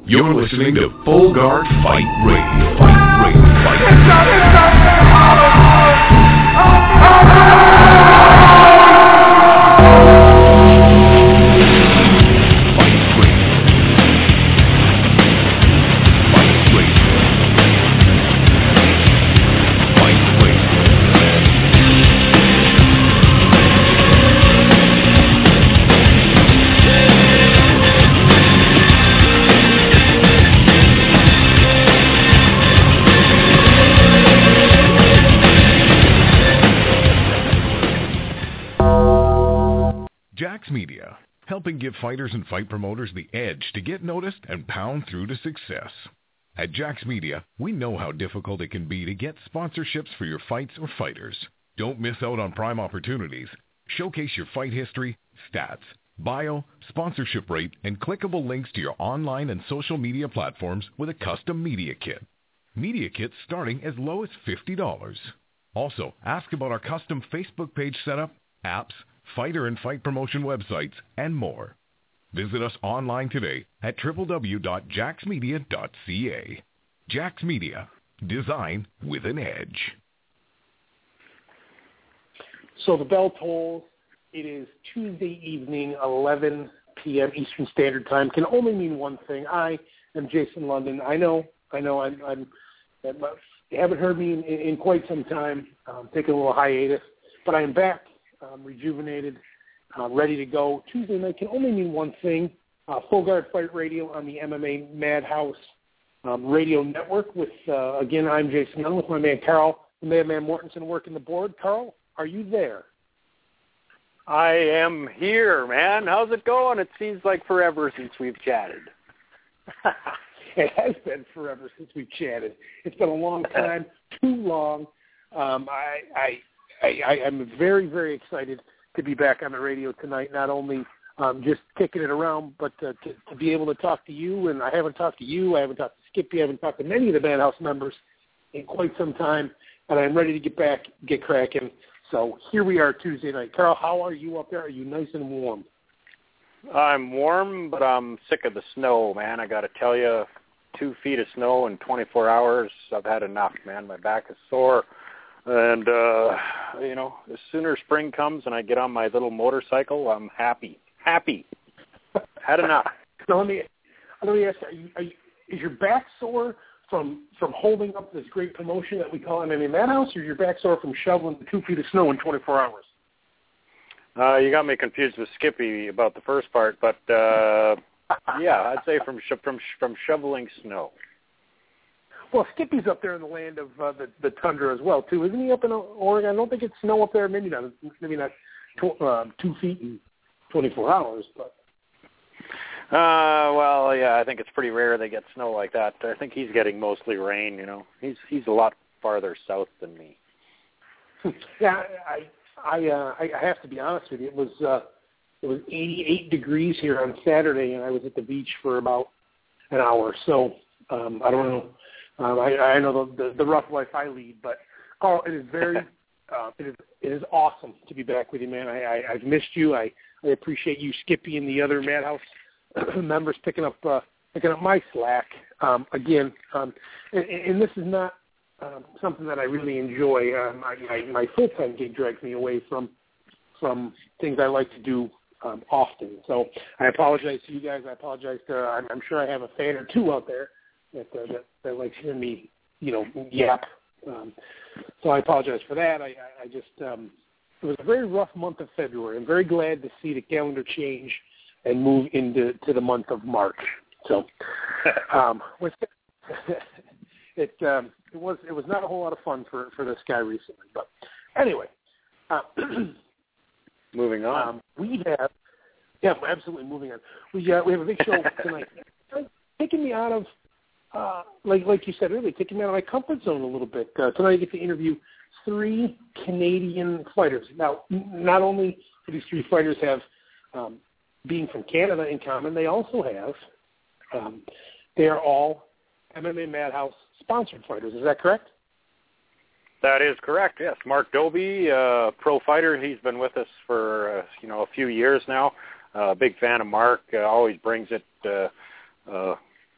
You're listening to Full Guard Fight Radio. Fight Radio. Fight Radio. Jax Media, helping give fighters and fight promoters the edge to get noticed and pound through to success. At Jax Media, we know how difficult it can be to get sponsorships for your fights or fighters. Don't miss out on prime opportunities. Showcase your fight history, stats, bio, sponsorship rate, and clickable links to your online and social media platforms with a custom media kit. Media kits starting as low as $50. Also, ask about our custom Facebook page setup, apps, fighter and fight promotion websites, and more. Visit us online today at www.jaxmedia.ca. Jax Media, design with an edge. So the bell tolls. It is Tuesday evening, 11 p.m. Eastern Standard Time. Can only mean one thing. I am Jason London. I know. You haven't heard me in quite some time. Taking a little hiatus, but I am back. Rejuvenated, ready to go. Tuesday night can only mean one thing. Full Guard Fight Radio on the MMA Madhouse radio network with, again, I'm Jason Young with my man Carl, the Madman Mortensen working the board. Carl, are you there? I am here, man. How's it going? It seems like forever since we've chatted. It has been forever since we've chatted. It's been a long time, too long. I'm very, very excited to be back on the radio tonight, not only just kicking it around, but to be able to talk to you. And I haven't talked to you. I haven't talked to Skippy. I haven't talked to many of the Madhouse members in quite some time. And I'm ready to get back, get cracking. So here we are Tuesday night. Carl, how are you up there? Are you nice and warm? I'm warm, but I'm sick of the snow, man. I got to tell you, 2 feet of snow in 24 hours, I've had enough, man. My back is sore. And, as sooner spring comes and I get on my little motorcycle, I'm happy. Had enough. Now, let me ask you, is your back sore from holding up this great promotion that we call MMA Madhouse, or is your back sore from shoveling 2 feet of snow in 24 hours? You got me confused with Skippy about the first part, but, yeah, I'd say from shoveling snow. Well, Skippy's up there in the land of the tundra as well, too. Isn't he up in Oregon? I don't think it's snow up there. Maybe not 2 feet in 24 hours. But well, yeah, I think it's pretty rare they get snow like that. I think he's getting mostly rain. He's a lot farther south than me. Yeah, I have to be honest with you. It was 88 degrees here on Saturday, and I was at the beach for about an hour. So I don't know. I know the rough life I lead, but Carl, it is very, it is awesome to be back with you, man. I've missed you. I appreciate you, Skippy, and the other Madhouse members picking up my slack again. And this is not something that I really enjoy. My full-time gig drags me away from things I like to do often. So I apologize to you guys. I apologize to. I'm sure I have a fan or two out there that likes hearing me, yap. So I apologize for that. I just it was a very rough month of February. I'm very glad to see the calendar change and move into the month of March. So it was not a whole lot of fun for this guy recently. But anyway, moving on. Absolutely moving on. We have a big show tonight. Taking me out of like you said earlier, taking me out of my comfort zone a little bit. Tonight I get to interview 3 Canadian fighters. Now, not only do these 3 fighters have being from Canada in common, they also have they are all MMA Madhouse sponsored fighters. Is that correct? That is correct, yes. Mark Doby, pro fighter, he's been with us for a few years now. Big fan of Mark, always brings it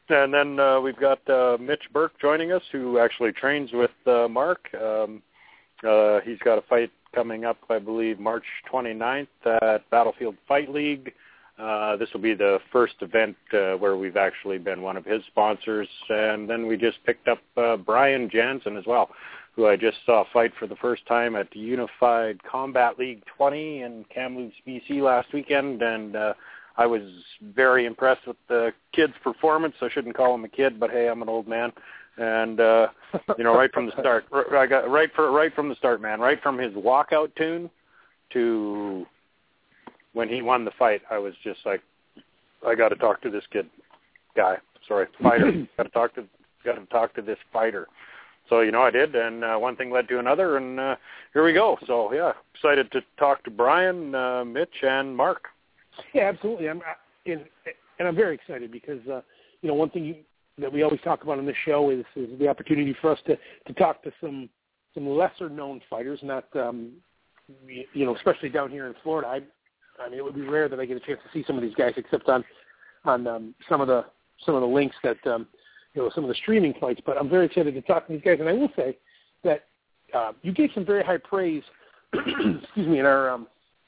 And then we've got Mitch Burke joining us, who actually trains with Mark. He's got a fight coming up, I believe, March 29th at Battlefield Fight League. This will be the first event where we've actually been one of his sponsors. And then we just picked up Brian Jansen as well, who I just saw fight for the first time at the Unified Combat League 20 in Kamloops, BC last weekend. And I was very impressed with the kid's performance. I shouldn't call him a kid, but hey, I'm an old man. And right from the start, I got right from the start, man. Right from his walkout tune to when he won the fight, I was just like, I got to talk to this fighter. got to talk to this fighter. So I did, and one thing led to another, and here we go. So yeah, excited to talk to Brian, Mitch, and Mark. Yeah, absolutely. I'm very excited because one thing that we always talk about on this show is the opportunity for us to talk to some lesser known fighters, not especially down here in Florida. I mean, it would be rare that I get a chance to see some of these guys, except on some of the links that some of the streaming fights. But I'm very excited to talk to these guys, and I will say that you gave some very high praise. excuse me, in our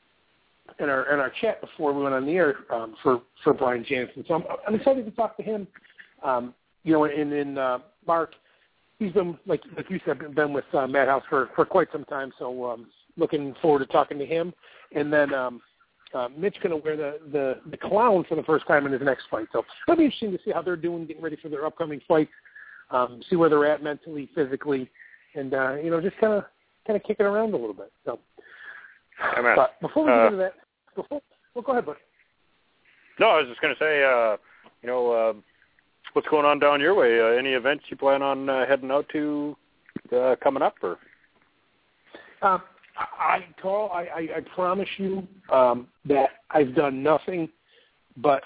chat before we went on the air for Brian Jansen. So I'm excited to talk to him. And Mark, he's been like you said, been with Madhouse for quite some time. So looking forward to talking to him. And then Mitch going to wear the clown for the first time in his next fight. So it'll be interesting to see how they're doing, getting ready for their upcoming fight. See where they're at mentally, physically, and just kind of kick it around a little bit. So. But before we get into that, go ahead, bud. No, I was just going to say, what's going on down your way? Any events you plan on heading out to coming up? Or? I promise you that I've done nothing but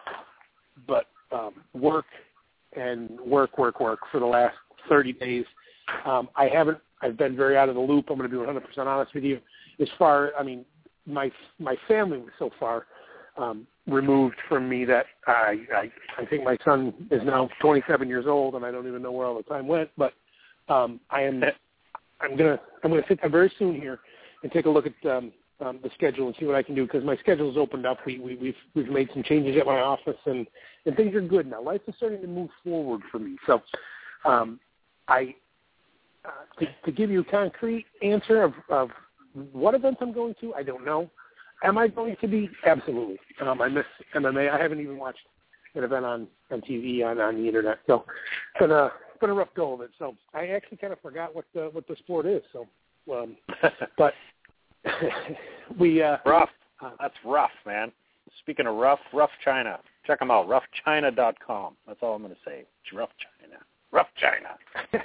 work for the last 30 days. I've been very out of the loop. I'm going to be 100% honest with you. My family was so far removed from me that I think my son is now 27 years old, and I don't even know where all the time went. But I'm gonna sit down very soon here and take a look at the schedule and see what I can do, because my schedule's opened up. We've made some changes at my office, and things are good now. Life is starting to move forward for me. So to give you a concrete answer of what events I'm going to, I don't know. Am I going to be? Absolutely. I miss MMA. I haven't even watched an event on TV on the internet. So it's been a rough go of it. So I actually kind of forgot what the sport is. So, but we rough. That's rough, man. Speaking of rough China. Check them out. roughchina.com. That's all I'm going to say. It's Rough China. Rough China.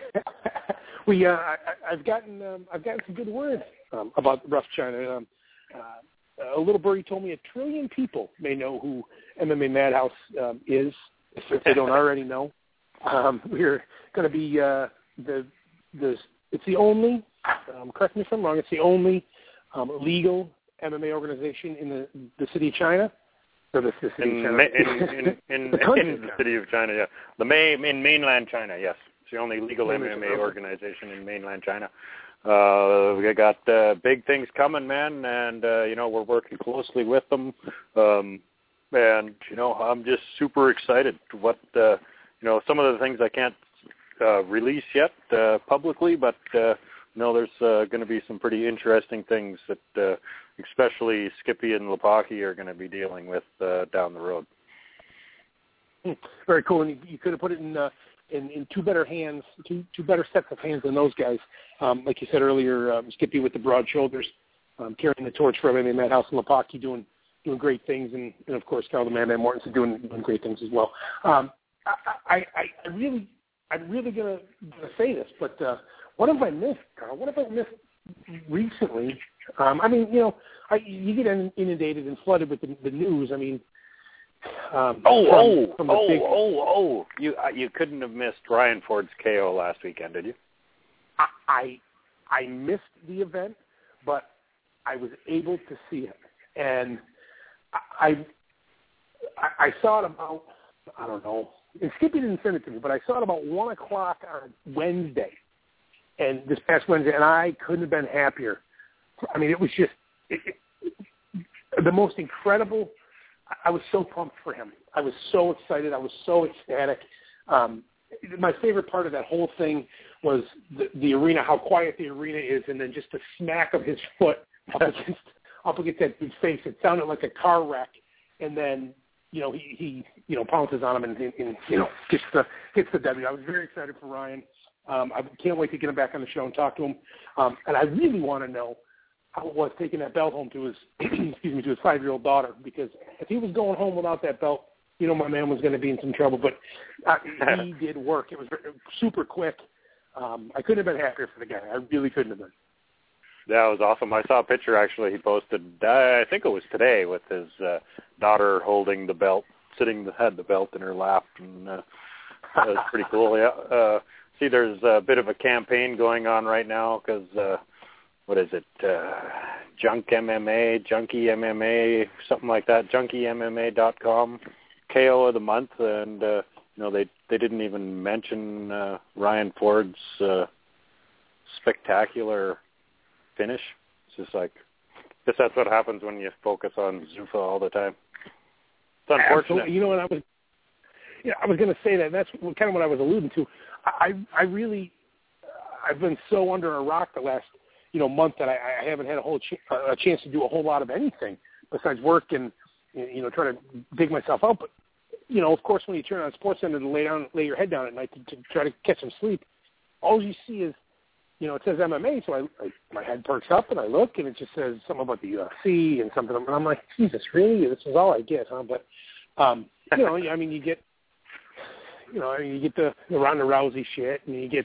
I've gotten some good words about Rough China. A little birdie told me 1 trillion people may know who MMA Madhouse is, if they don't already know. We're going to be it's the only, correct me if I'm wrong, it's the only legal MMA organization in the city of China. Or the city of China. In the city of China, yeah. In mainland China, yes. It's the only legal MMA organization in mainland China. We got big things coming, man, and we're working closely with them. And I'm just super excited to what some of the things I can't release yet publicly, but there's going to be some pretty interesting things that especially Skippy and Lepaki are going to be dealing with down the road. Very cool, and you could have put it in two better hands, two better sets of hands than those guys. Like you said earlier, Skippy with the broad shoulders, carrying the torch for MMA Madhouse, and Lepaki doing great things, and of course Carl the Man Mortensen doing great things as well. I'm really gonna say this, but what have I missed, Carl? What have I missed recently? You get inundated and flooded with the news. I mean. You couldn't have missed Ryan Ford's KO last weekend, did you? I missed the event, but I was able to see it, and I saw it about and Skippy didn't send it to me, but I saw it about 1 o'clock on Wednesday, and this past Wednesday, and I couldn't have been happier. I mean, it was just the most incredible. I was so pumped for him. I was so excited. I was so ecstatic. My favorite part of that whole thing was the arena, how quiet the arena is, and then just the smack of his foot up against that dude's face. It sounded like a car wreck, and then he pounces on him and gets the W. I was very excited for Ryan. I can't wait to get him back on the show and talk to him. And I really want to know how it was taking that belt home to his to his 5-year-old daughter, because if he was going home without that belt, my man was going to be in some trouble. But he did work. It was super quick. I couldn't have been happier for the guy. I really couldn't have been. That was awesome. I saw a picture, actually, he posted, I think it was today, with his daughter holding the belt, had the belt in her lap, and that was pretty cool, yeah. See, there's a bit of a campaign going on right now, because, what is it, Junkie MMA, something like that, junkiemma.com, KO of the month, and, they didn't even mention Ryan Ford's spectacular finish. It's just like, that's what happens when you focus on Zuffa all the time. It's unfortunate. Absolutely. What I was going to say that. That's kind of what I was alluding to. I've been so under a rock the last month that I haven't had a chance to do a whole lot of anything besides work and try to dig myself out. But of course, when you turn on SportsCenter to lay your head down at night to try to get some sleep, all you see is it says MMA, so my head perks up and I look, and it just says something about the UFC and something, and I'm like, Jesus, really? This is all I get, huh? But you get the Ronda Rousey shit, and you get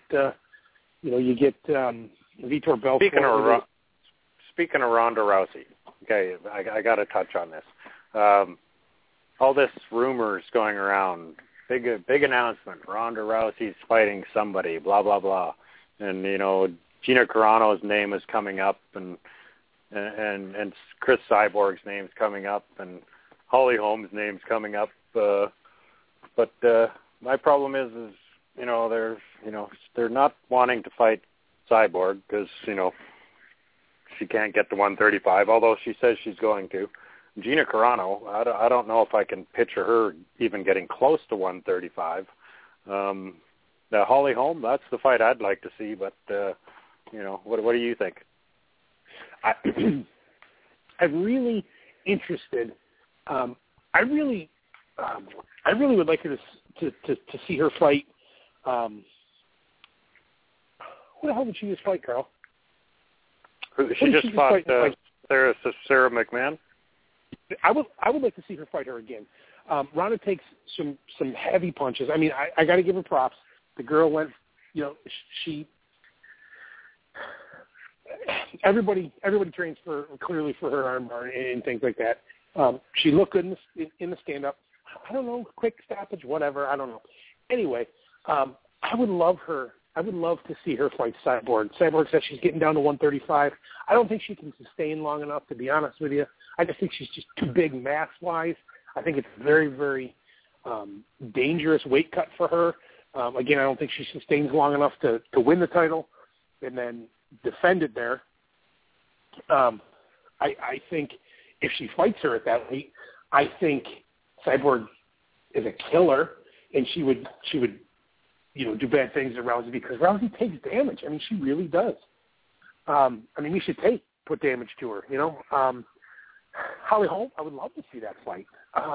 Vitor Belfort. Speaking of Ronda Rousey, okay, I got to touch on this. All this rumors going around, big announcement, Ronda Rousey's fighting somebody, blah blah blah. And Gina Carano's name is coming up, and Chris Cyborg's name's coming up, and Holly Holm's name's coming up. But my problem is they're not wanting to fight Cyborg because she can't get to 135, although she says she's going to. Gina Carano, I don't know if I can picture her even getting close to 135. Holly Holm, that's the fight I'd like to see, but, what do you think? I'm really interested. I really would like her to see her fight. Who the hell did she just fight, Carl? She just fought Sarah McMahon? I would like to see her fight her again. Ronda takes some heavy punches. I mean, I got to give her props. The girl went, she. Everybody trains clearly for her armbar and things like that. She looked good in the stand up. I don't know, quick stoppage, whatever. I don't know. Anyway, I would love to see her fight Cyborg. Cyborg says she's getting down to 135. I don't think she can sustain long enough, to be honest with you. I just think she's just too big mass-wise. I think it's very, very dangerous weight cut for her. Again, I don't think she sustains long enough to win the title and then defend it there. I think if she fights her at that weight, I think Cyborg is a killer, and she would do bad things to Rousey because Rousey takes damage. I mean, she really does. We should put damage to her. Holly Holm, I would love to see that fight.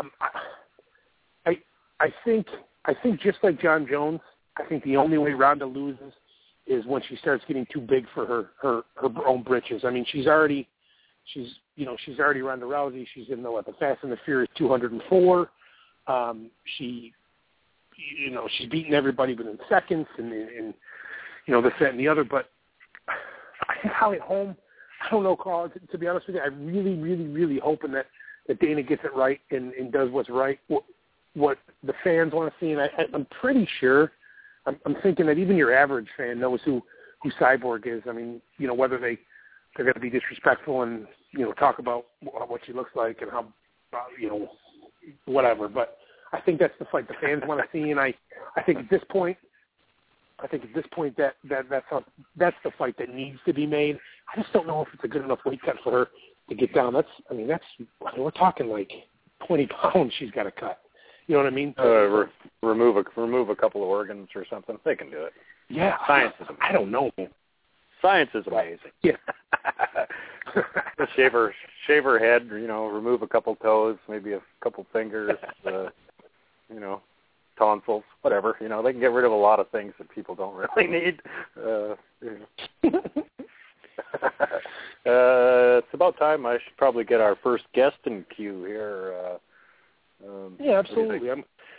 I think just like John Jones, I think the only way Ronda loses is when she starts getting too big for her own britches. I mean, she's already Ronda Rousey. She's in the Fast and the Furious 204. She's beaten everybody within seconds, and this, that, and the other. But I think Holly Holm, I don't know, Carl. To be honest with you, I'm really, really, really hoping that Dana gets it right and does what's right, what the fans want to see. And I'm pretty sure, I'm thinking that even your average fan knows who Cyborg is. I mean, whether they're going to be disrespectful and talk about what she looks like and how whatever. But I think that's the fight the fans want to see, and I think at this point that's the fight that needs to be made. I just don't know if it's a good enough weight cut for her to get down. We're talking like 20 pounds she's got to cut. You know what I mean? Remove a couple of organs or something. They can do it. Yeah, science is amazing. I don't know, man. Science is amazing. Yeah. Just shave her head. Remove a couple toes, maybe a couple fingers. Tonsils, whatever. They can get rid of a lot of things that people don't really need. It's about time. I should probably get our first guest in queue here. Yeah, absolutely.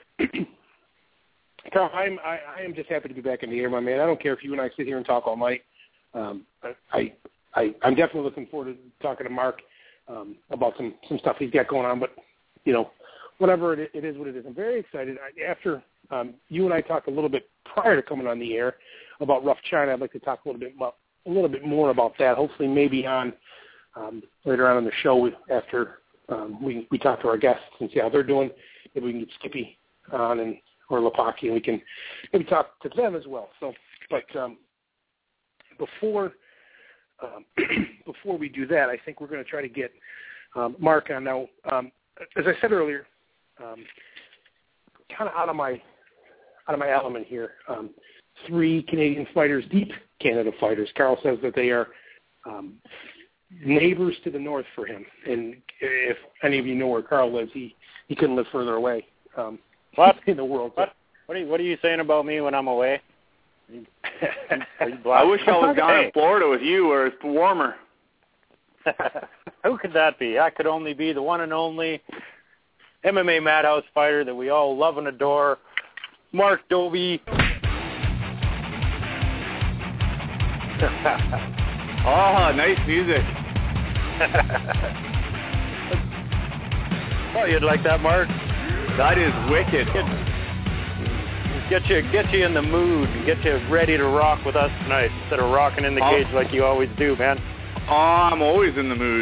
Carl, I am just happy to be back in the air, my man. I don't care if you and I sit here and talk all night. I'm definitely looking forward to talking to Mark about some stuff he's got going on. But whatever it is, what it is. I'm very excited. After you and I talked a little bit prior to coming on the air about Rough China, I'd like to talk a little bit more about that. Hopefully, maybe on later on in the show after we talk to our guests and see how they're doing. Maybe we can get Skippy on or Lepaki, and we can maybe talk to them as well. So, but before we do that, I think we're going to try to get Mark on now. As I said earlier, kind of out of my element here. 3 Canadian fighters, deep Canada fighters. Carl says that they are neighbors to the north for him. And if any of you know where Carl lives, he couldn't live further away in the world. What are you saying about me when I'm away? I wish I was down in Florida with you where it's warmer. Who could that be? I could only be the one and only MMA Madhouse fighter that we all love and adore, Mark Doby. Oh, nice music. Oh, you'd like that, Mark? That is wicked. Get you in the mood and get you ready to rock with us tonight instead of rocking in the cage like you always do, man. Oh, I'm always in the mood.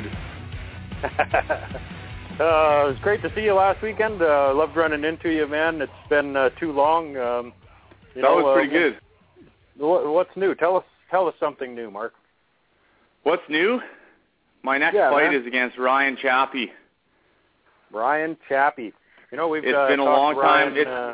It was great to see you last weekend. Loved running into you, man. It's been too long. That was pretty good. What's new? Tell us something new, Mark. What's new? My next fight is against Ryan Chappie. Ryan Chappie. It's been a long time.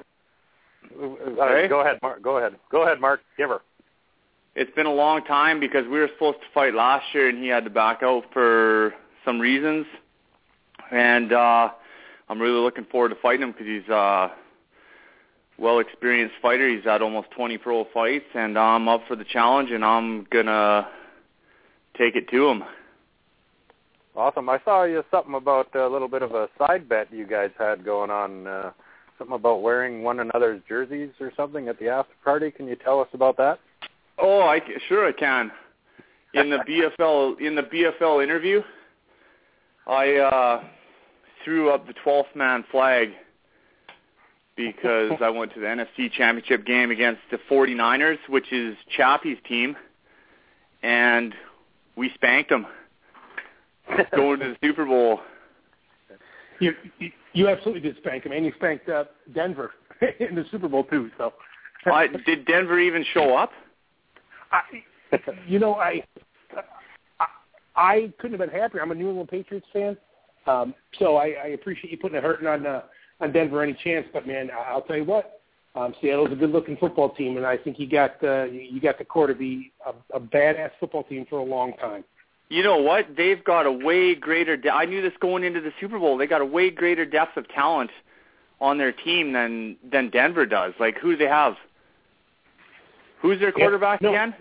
Go ahead, Mark. Go ahead, Mark. Give her. It's been a long time because we were supposed to fight last year and he had to back out for some reasons. And I'm really looking forward to fighting him because he's a well-experienced fighter. He's had almost 20 pro fights, and I'm up for the challenge, and I'm going to take it to him. Awesome. I saw you something about a little bit of a side bet you guys had going on, something about wearing one another's jerseys or something at the after party. Can you tell us about that? Oh, sure I can. In the BFL interview, I threw up the 12th man flag because I went to the NFC Championship game against the 49ers, which is Chappie's team, and we spanked them going to the Super Bowl. You absolutely did spank them, and you spanked Denver in the Super Bowl too. So, did Denver even show up? I couldn't have been happier. I'm a New England Patriots fan, so I appreciate you putting a hurting on Denver any chance. But man, I'll tell you what, Seattle's a good-looking football team, and I think you got the core to be a badass football team for a long time. You know what? They've got a way greater. I knew this going into the Super Bowl. They got a way greater depth of talent on their team than Denver does. Like, who do they have? Who's their quarterback again?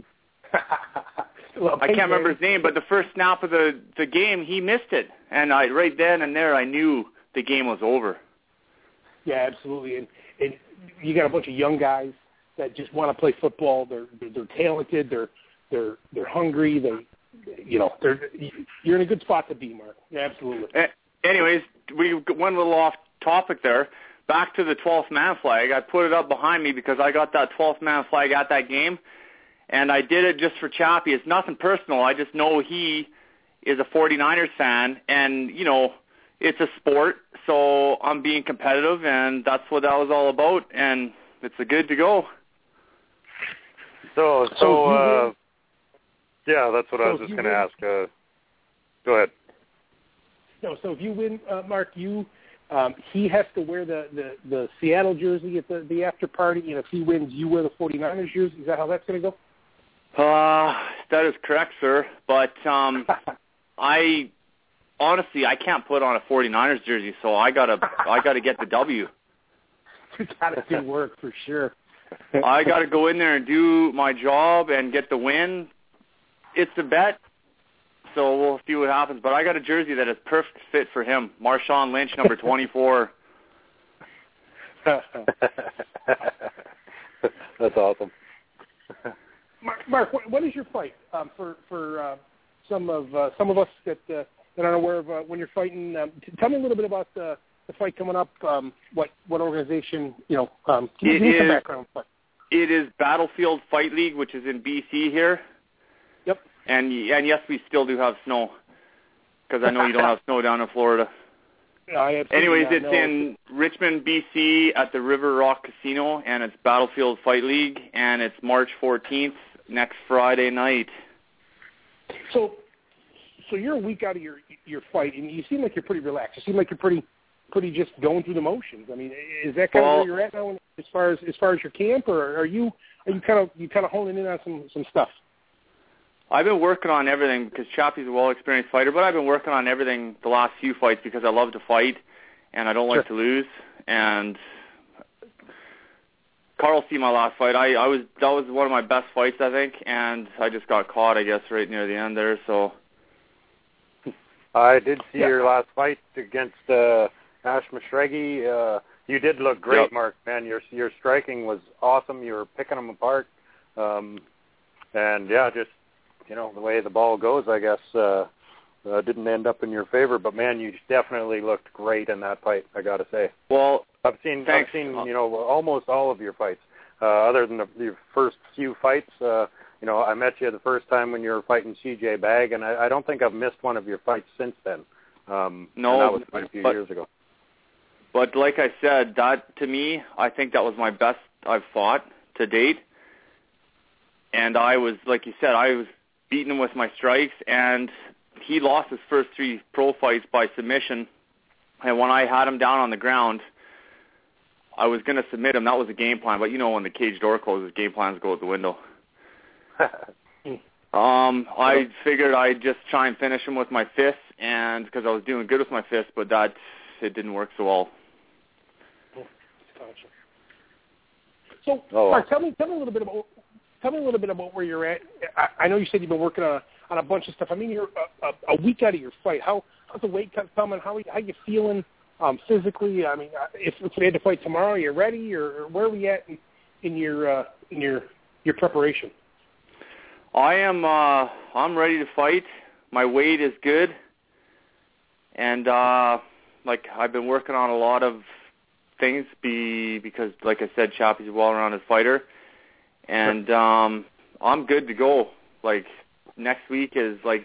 Well, I can't remember his name, but the first snap of the game, he missed it. And right then and there, I knew the game was over. Yeah, absolutely. And you got a bunch of young guys that just want to play football. They're talented. They're hungry. You're in a good spot to be, Mark. Yeah, absolutely. Anyways, we went a little off topic there. Back to the 12th man flag. I put it up behind me because I got that 12th man flag at that game, and I did it just for Chappie. It's nothing personal. I just know he is a 49ers fan, and, it's a sport, so I'm being competitive, and that's what that was all about, and it's a good to go. So yeah, that's what I was just going to ask. Go ahead. No, so if you win, Mark, he has to wear the Seattle jersey at the after party, and if he wins, you wear the 49ers jersey. Is that how that's going to go? That is correct, sir. But I can't put on a 49ers jersey, so I gotta get the W. You gotta do work for sure. I gotta go in there and do my job and get the win. It's a bet, so we'll see what happens. But I got a jersey that is perfect fit for him. Marshawn Lynch, number 24. That's awesome. Mark, what is your fight for some of us that aren't aware of when you're fighting? Tell me a little bit about the fight coming up. What organization? Give me some background. It is Battlefield Fight League, which is in BC here. Yep. And yes, we still do have snow, because I know you don't have snow down in Florida. Anyways, it's in Richmond, BC at the River Rock Casino, and it's Battlefield Fight League, and it's March 14th, next Friday night. So you're a week out of your fight, and you seem like you're pretty relaxed. You seem like you're pretty just going through the motions. I mean, is that kind of where you're at now as far as your camp, or are you kind of honing in on some stuff? I've been working on everything because Chappie's a well-experienced fighter, but I've been working on everything the last few fights because I love to fight and I don't like to lose. And Carl see my last fight. That was one of my best fights, I think, and I just got caught, I guess, right near the end there. So I did see your last fight against Ash Mashregi. You did look great, yep. Mark. Man, your striking was awesome. You were picking them apart, and yeah, just the way the ball goes, I guess, didn't end up in your favor. But man, you definitely looked great in that fight, I got to say. Well, I've seen almost all of your fights, other than your first few fights. I met you the first time when you were fighting CJ Bagg, and I don't think I've missed one of your fights since then. No, and that was quite a few years ago. But like I said, that to me, I think that was my best I've fought to date. And I was, like you said, I was beating him with my strikes, and he lost his first 3 pro fights by submission. And when I had him down on the ground, I was going to submit him. That was the game plan. But when the cage door closes, game plans go out the window. I figured I'd just try and finish him with my fists, and because I was doing good with my fists, but it didn't work so well. Gotcha. So, Mark, tell me a little bit about where you're at. I know you said you've been working on a bunch of stuff. I mean, you're a week out of your fight. How's the weight cut coming? How you feeling physically? I mean, if we had to fight tomorrow, you're ready, or where are we at in your preparation? I am. I'm ready to fight. My weight is good, and I've been working on a lot of things because, like I said, Chappie's a well-rounded fighter, and I'm good to go. Like next week is like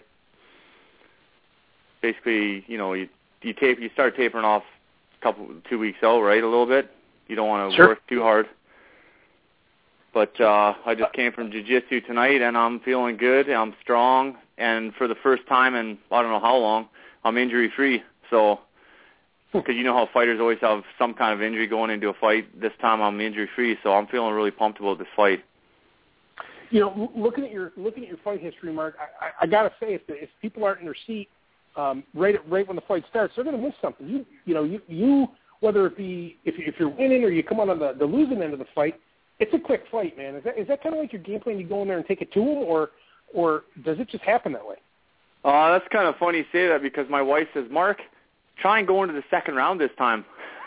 basically, you start tapering off 2 weeks out, right? A little bit. You don't want to work too hard. But I just came from jiu-jitsu tonight, and I'm feeling good. I'm strong, and for the first time in I don't know how long, I'm injury-free. So, because you know how fighters always have some kind of injury going into a fight. This time I'm injury-free, so I'm feeling really pumped about this fight. Looking at your fight history, Mark, I gotta say, if people aren't in their seat right when the fight starts, they're gonna miss something. You whether it be if you're winning or you come on the losing end of the fight. It's a quick fight, man. Is that kind of like your game plan? You go in there and take it to them, or does it just happen that way? That's kind of funny you say that because my wife says, Mark, try and go into the second round this time.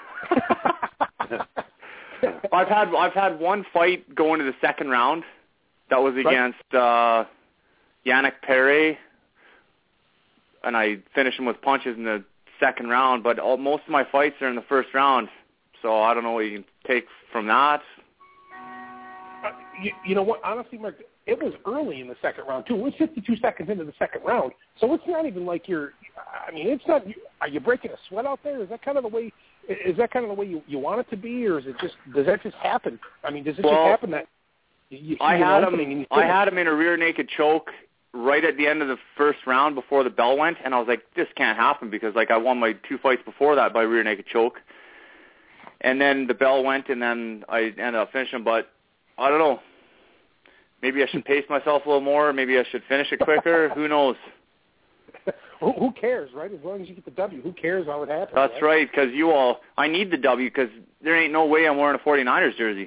I've had one fight go into the second round. That was against Yannick Perret, and I finished him with punches in the second round. But most of my fights are in the first round, so I don't know what you can take from that. You know what? Honestly, Mark, it was early in the second round too. It was 52 seconds into the second round, so it's not even like you're. I mean, it's not. Are you breaking a sweat out there? Is that kind of the way? Is that kind of the way you want it to be, or is it just? Does that just happen? I mean, does it just happen that you see an opening and you? I had him in a rear naked choke right at the end of the first round before the bell went, and I was like, this can't happen because like I won my 2 fights before that by rear naked choke, and then the bell went, and then I ended up finishing. But I don't know. Maybe I should pace myself a little more. Maybe I should finish it quicker. Who knows? Who cares, right? As long as you get the W, who cares how it happens? That's right, because I need the W because there ain't no way I'm wearing a 49ers jersey.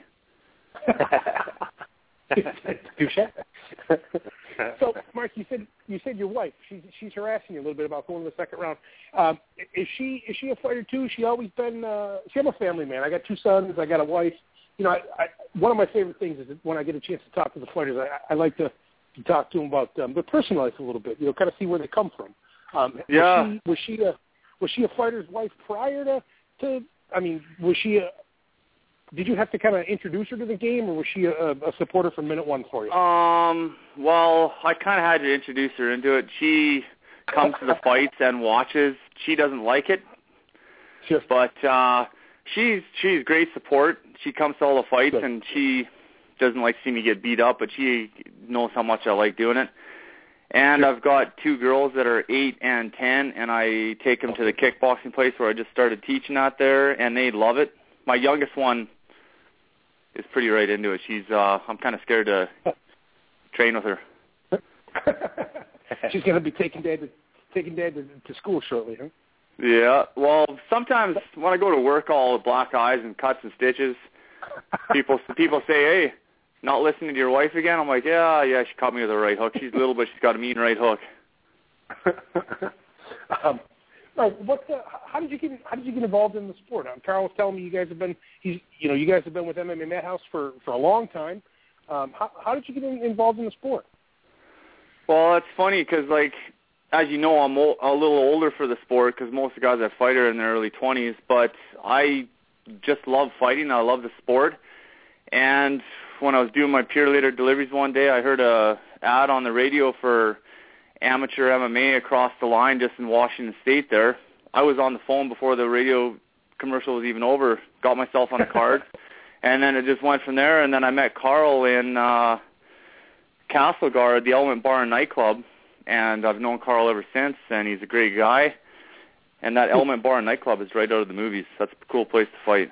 So, Mark, you said your wife. She's harassing you a little bit about going to the second round. Is she a fighter too? She always been. See, I'm a family man. I got 2 sons. I got a wife. You know, one of my favorite things is that when I get a chance to talk to the fighters, I like to talk to them about their personal life a little bit. You know, kind of see where they come from. Yeah. Was she a fighter's wife prior to? I mean, was she a? Did you have to kind of introduce her to the game, or was she a supporter from minute one for you? Well, I kind of had to introduce her into it. She comes to the fights and watches. She doesn't like it, sure. But she's great support. She comes to all the fights, and she doesn't like to see me get beat up, but she knows how much I like doing it. And sure. I've got 2 girls that are 8 and 10, and I take them to the kickboxing place where I just started teaching out there, and they love it. My youngest one is pretty right into it. She's I'm kind of scared to train with her. She's going to be taking Dad to school shortly, huh? Yeah. Well, sometimes when I go to work, all with black eyes and cuts and stitches, people say, "Hey, not listening to your wife again?" I'm like, yeah, she caught me with a right hook. She's little, but she's got a mean right hook. How did you get involved in the sport? Carl was telling me you guys have been with MMA Madhouse for a long time. How did you get involved in the sport? Well, it's funny because, like, as you know, I'm a little older for the sport because most of the guys I fight are in their early 20s. But I just love fighting. I love the sport. And when I was doing my Pure Leader deliveries one day, I heard a ad on the radio for amateur MMA across the line just in Washington State there. I was on the phone before the radio commercial was even over, got myself on a card, and then it just went from there. And then I met Carl in Castlegar at the Element Bar and Nightclub, and I've known Carl ever since, and he's a great guy. And that Element Bar and Nightclub is right out of the movies. That's a cool place to fight.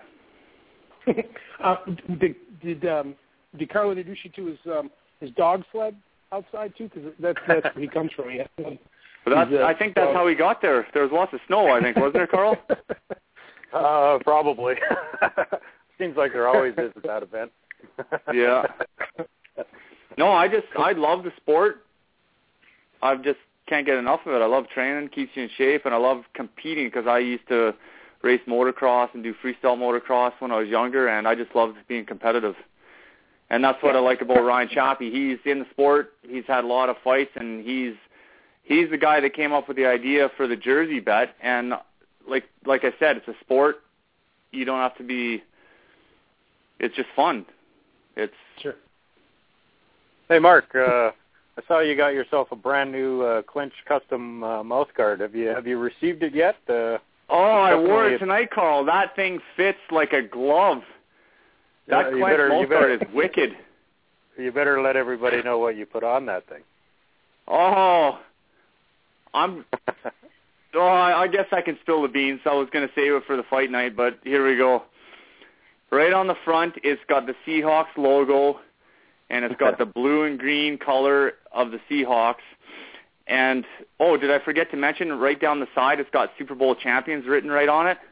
Did Carl introduce you to his dog sled outside too? Because that's where he comes from. But I think that's how he got there. There was lots of snow, I think, wasn't there, Carl? Probably. Seems like there always is at that event. Yeah. No, I love the sport. I just can't get enough of it. I love training, keeps you in shape, and I love competing because I used to race motocross and do freestyle motocross when I was younger, and I just loved being competitive. And that's what I like about Ryan Chappie. He's in the sport. He's had a lot of fights, and he's the guy that came up with the idea for the jersey bet. And like I said, it's a sport. You don't have to be. It's just fun. It's sure. Hey, Mark. I saw you got yourself a brand new Clinch custom mouth guard. Have you received it yet? I wore it tonight, Carl. That thing fits like a glove. That Clinch mouth guard is wicked. You better let everybody know what you put on that thing. I guess I can spill the beans. I was going to save it for the fight night, but here we go. Right on the front, it's got the Seahawks logo, and it's got the blue and green color of the Seahawks. And, did I forget to mention, right down the side, it's got Super Bowl champions written right on it.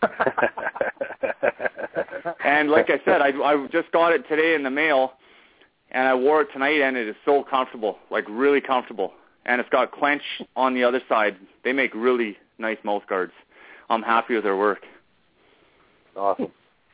And like I said, I just got it today in the mail, and I wore it tonight, and it is so comfortable, like really comfortable. And it's got Clench on the other side. They make really nice mouth guards. I'm happy with their work. Awesome.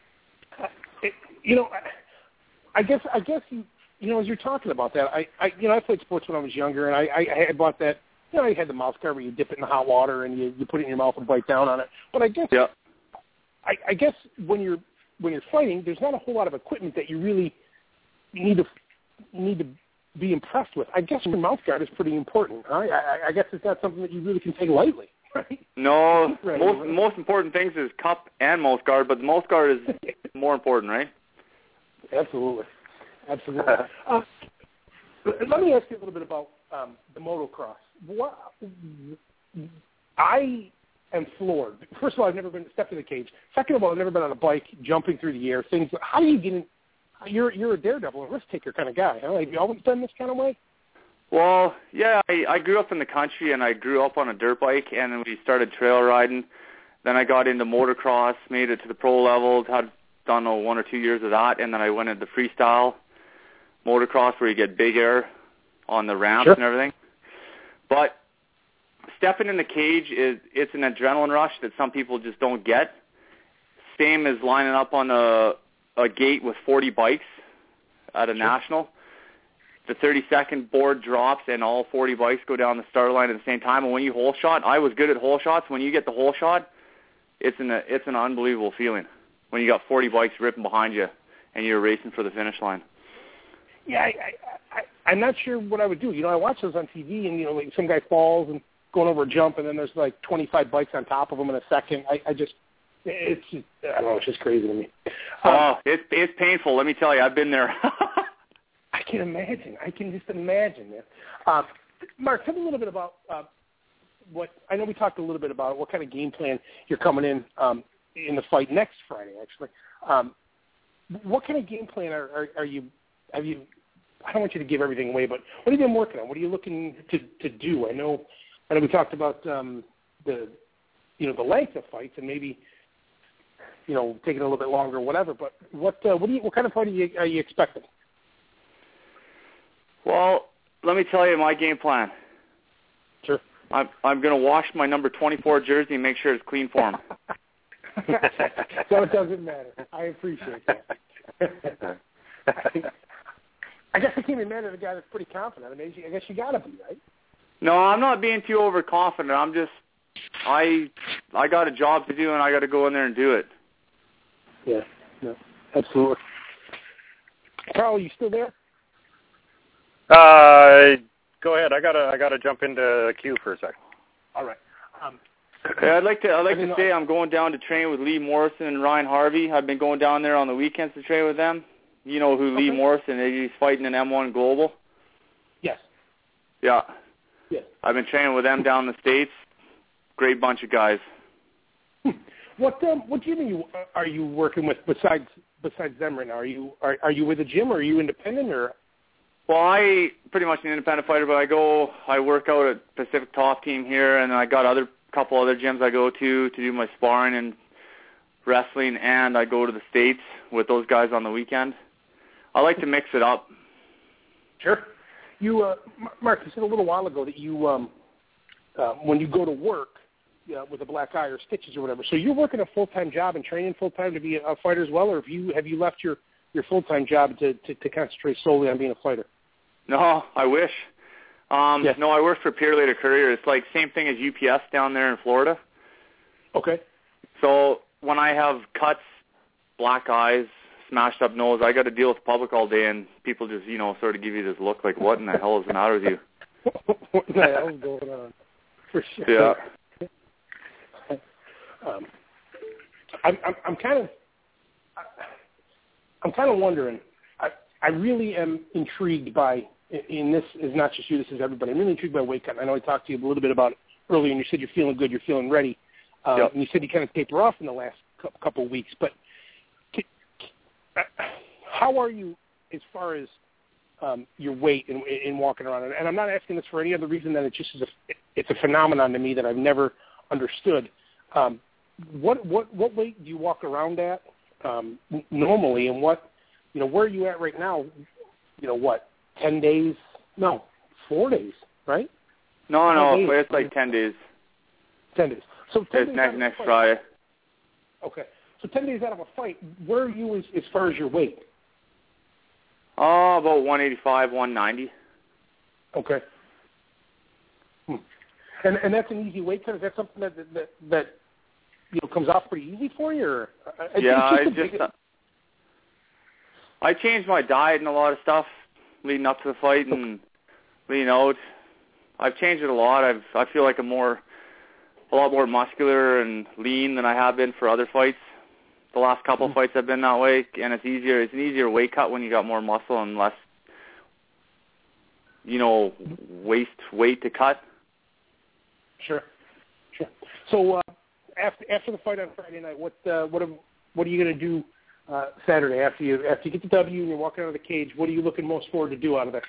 I guess as you're talking about that, I played sports when I was younger, and I had bought that. I had the mouth guard where you dip it in the hot water and you put it in your mouth and bite down on it. But I guess, I guess when you're fighting, there's not a whole lot of equipment that you really need to be impressed with. I guess your mouth guard is pretty important. Huh? I guess it's not something that you really can take lightly, right? No, most important things is cup and mouth guard, but the mouth guard is more important, right? Absolutely. Let me ask you a little bit about the motocross. I am floored. First of all, I've never stepped in the cage. Second of all, I've never been on a bike jumping through the air. Things. How do you get in? You're a daredevil, a risk taker kind of guy, huh? Have you always been this kind of way? Well, yeah, I grew up in the country, and I grew up on a dirt bike, and then we started trail riding. Then I got into motocross, made it to the pro levels, had done 1 or 2 years of that, and then I went into freestyle motocross where you get big air on the ramps and everything. But stepping in the cage it's an adrenaline rush that some people just don't get. Same as lining up on a gate with 40 bikes at a national. The 30-second board drops and all 40 bikes go down the start line at the same time. And when you hole shot, I was good at hole shots. When you get the hole shot, it's an unbelievable feeling when you got 40 bikes ripping behind you and you're racing for the finish line. Yeah, I'm not sure what I would do. I watch those on TV, and like some guy falls and going over a jump, and then there's like 25 bikes on top of him in a second. It's just, I don't know, it's just crazy to me. It's painful. Let me tell you, I've been there. I can imagine. I can just imagine that. Mark, tell me a little bit about what I know. We talked a little bit about what kind of game plan you're coming in the fight next Friday. Actually, what kind of game plan are you? Have you? I don't want you to give everything away, but what have you been working on? What are you looking to do? I know we talked about the length of fights and maybe taking a little bit longer, or whatever. But what kind of fight are you expecting? Well, let me tell you my game plan. Sure. I'm going to wash my number 24 jersey and make sure it's clean for him. So it doesn't matter. I appreciate that. I guess I can't be mad at a guy that's pretty confident. I mean, I guess you got to be, right? No, I'm not being too overconfident. I'm just, I got a job to do, and I got to go in there and do it. Yeah, absolutely. Carl, are you still there? Go ahead. I gotta jump into queue for a second. All right. I'd like to say I'm going down to train with Lee Morrison and Ryan Harvey. I've been going down there on the weekends to train with them. You know who Lee Morrison is? He's fighting in M1 Global. Yes. Yeah. Yes. I've been training with them down in the States. Great bunch of guys. What gym are you working with besides them right now? Are you with a gym, or are you independent, or? Well, I pretty much an independent fighter, but I work out at Pacific Top Team here, and I got couple other gyms I go to do my sparring and wrestling, and I go to the States with those guys on the weekend. I like to mix it up. Sure. You, Mark, you said a little while ago that you, when you go to work with a black eye or stitches or whatever, so you're working a full-time job and training full-time to be a fighter as well, or have you left your full-time job to concentrate solely on being a fighter? No, I wish. Yes. No, I work for Peer Later Courier. It's like same thing as UPS down there in Florida. Okay. So when I have cuts, black eyes, smashed up nose, I got to deal with the public all day, and people just, sort of give you this look like, what in the hell is the matter with you? What the hell is going on? For sure. Yeah. I'm kind of wondering. I really am intrigued by, and this is not just you, this is everybody. I'm really intrigued by weight cut. I know I talked to you a little bit about it earlier, and you said you're feeling good, you're feeling ready. Yep. And you said you kind of taper off in the last couple of weeks. But how are you as far as your weight in walking around? And I'm not asking this for any other reason than it's a phenomenon to me that I've never understood. What weight do you walk around at normally, and where are you at right now? 10 days? No, 4 days, right? No, it's like 10 days. 10 days. So 10 days next Friday. Okay. So 10 days out of a fight, where are you as far as your weight? About 185, 190. Okay. And that's an easy weight cut? Is that something that comes off pretty easy for you? Or, I changed my diet and a lot of stuff leading up to the fight and leading out. I've changed it a lot. I feel like I'm a lot more muscular and lean than I have been for other fights. The last couple of fights I've been that way, and it's an easier weight cut when you got more muscle and less, waist weight to cut. Sure. So after the fight on Friday night, what are you going to do Saturday after you get the W and you're walking out of the cage? What are you looking most forward to do out of there?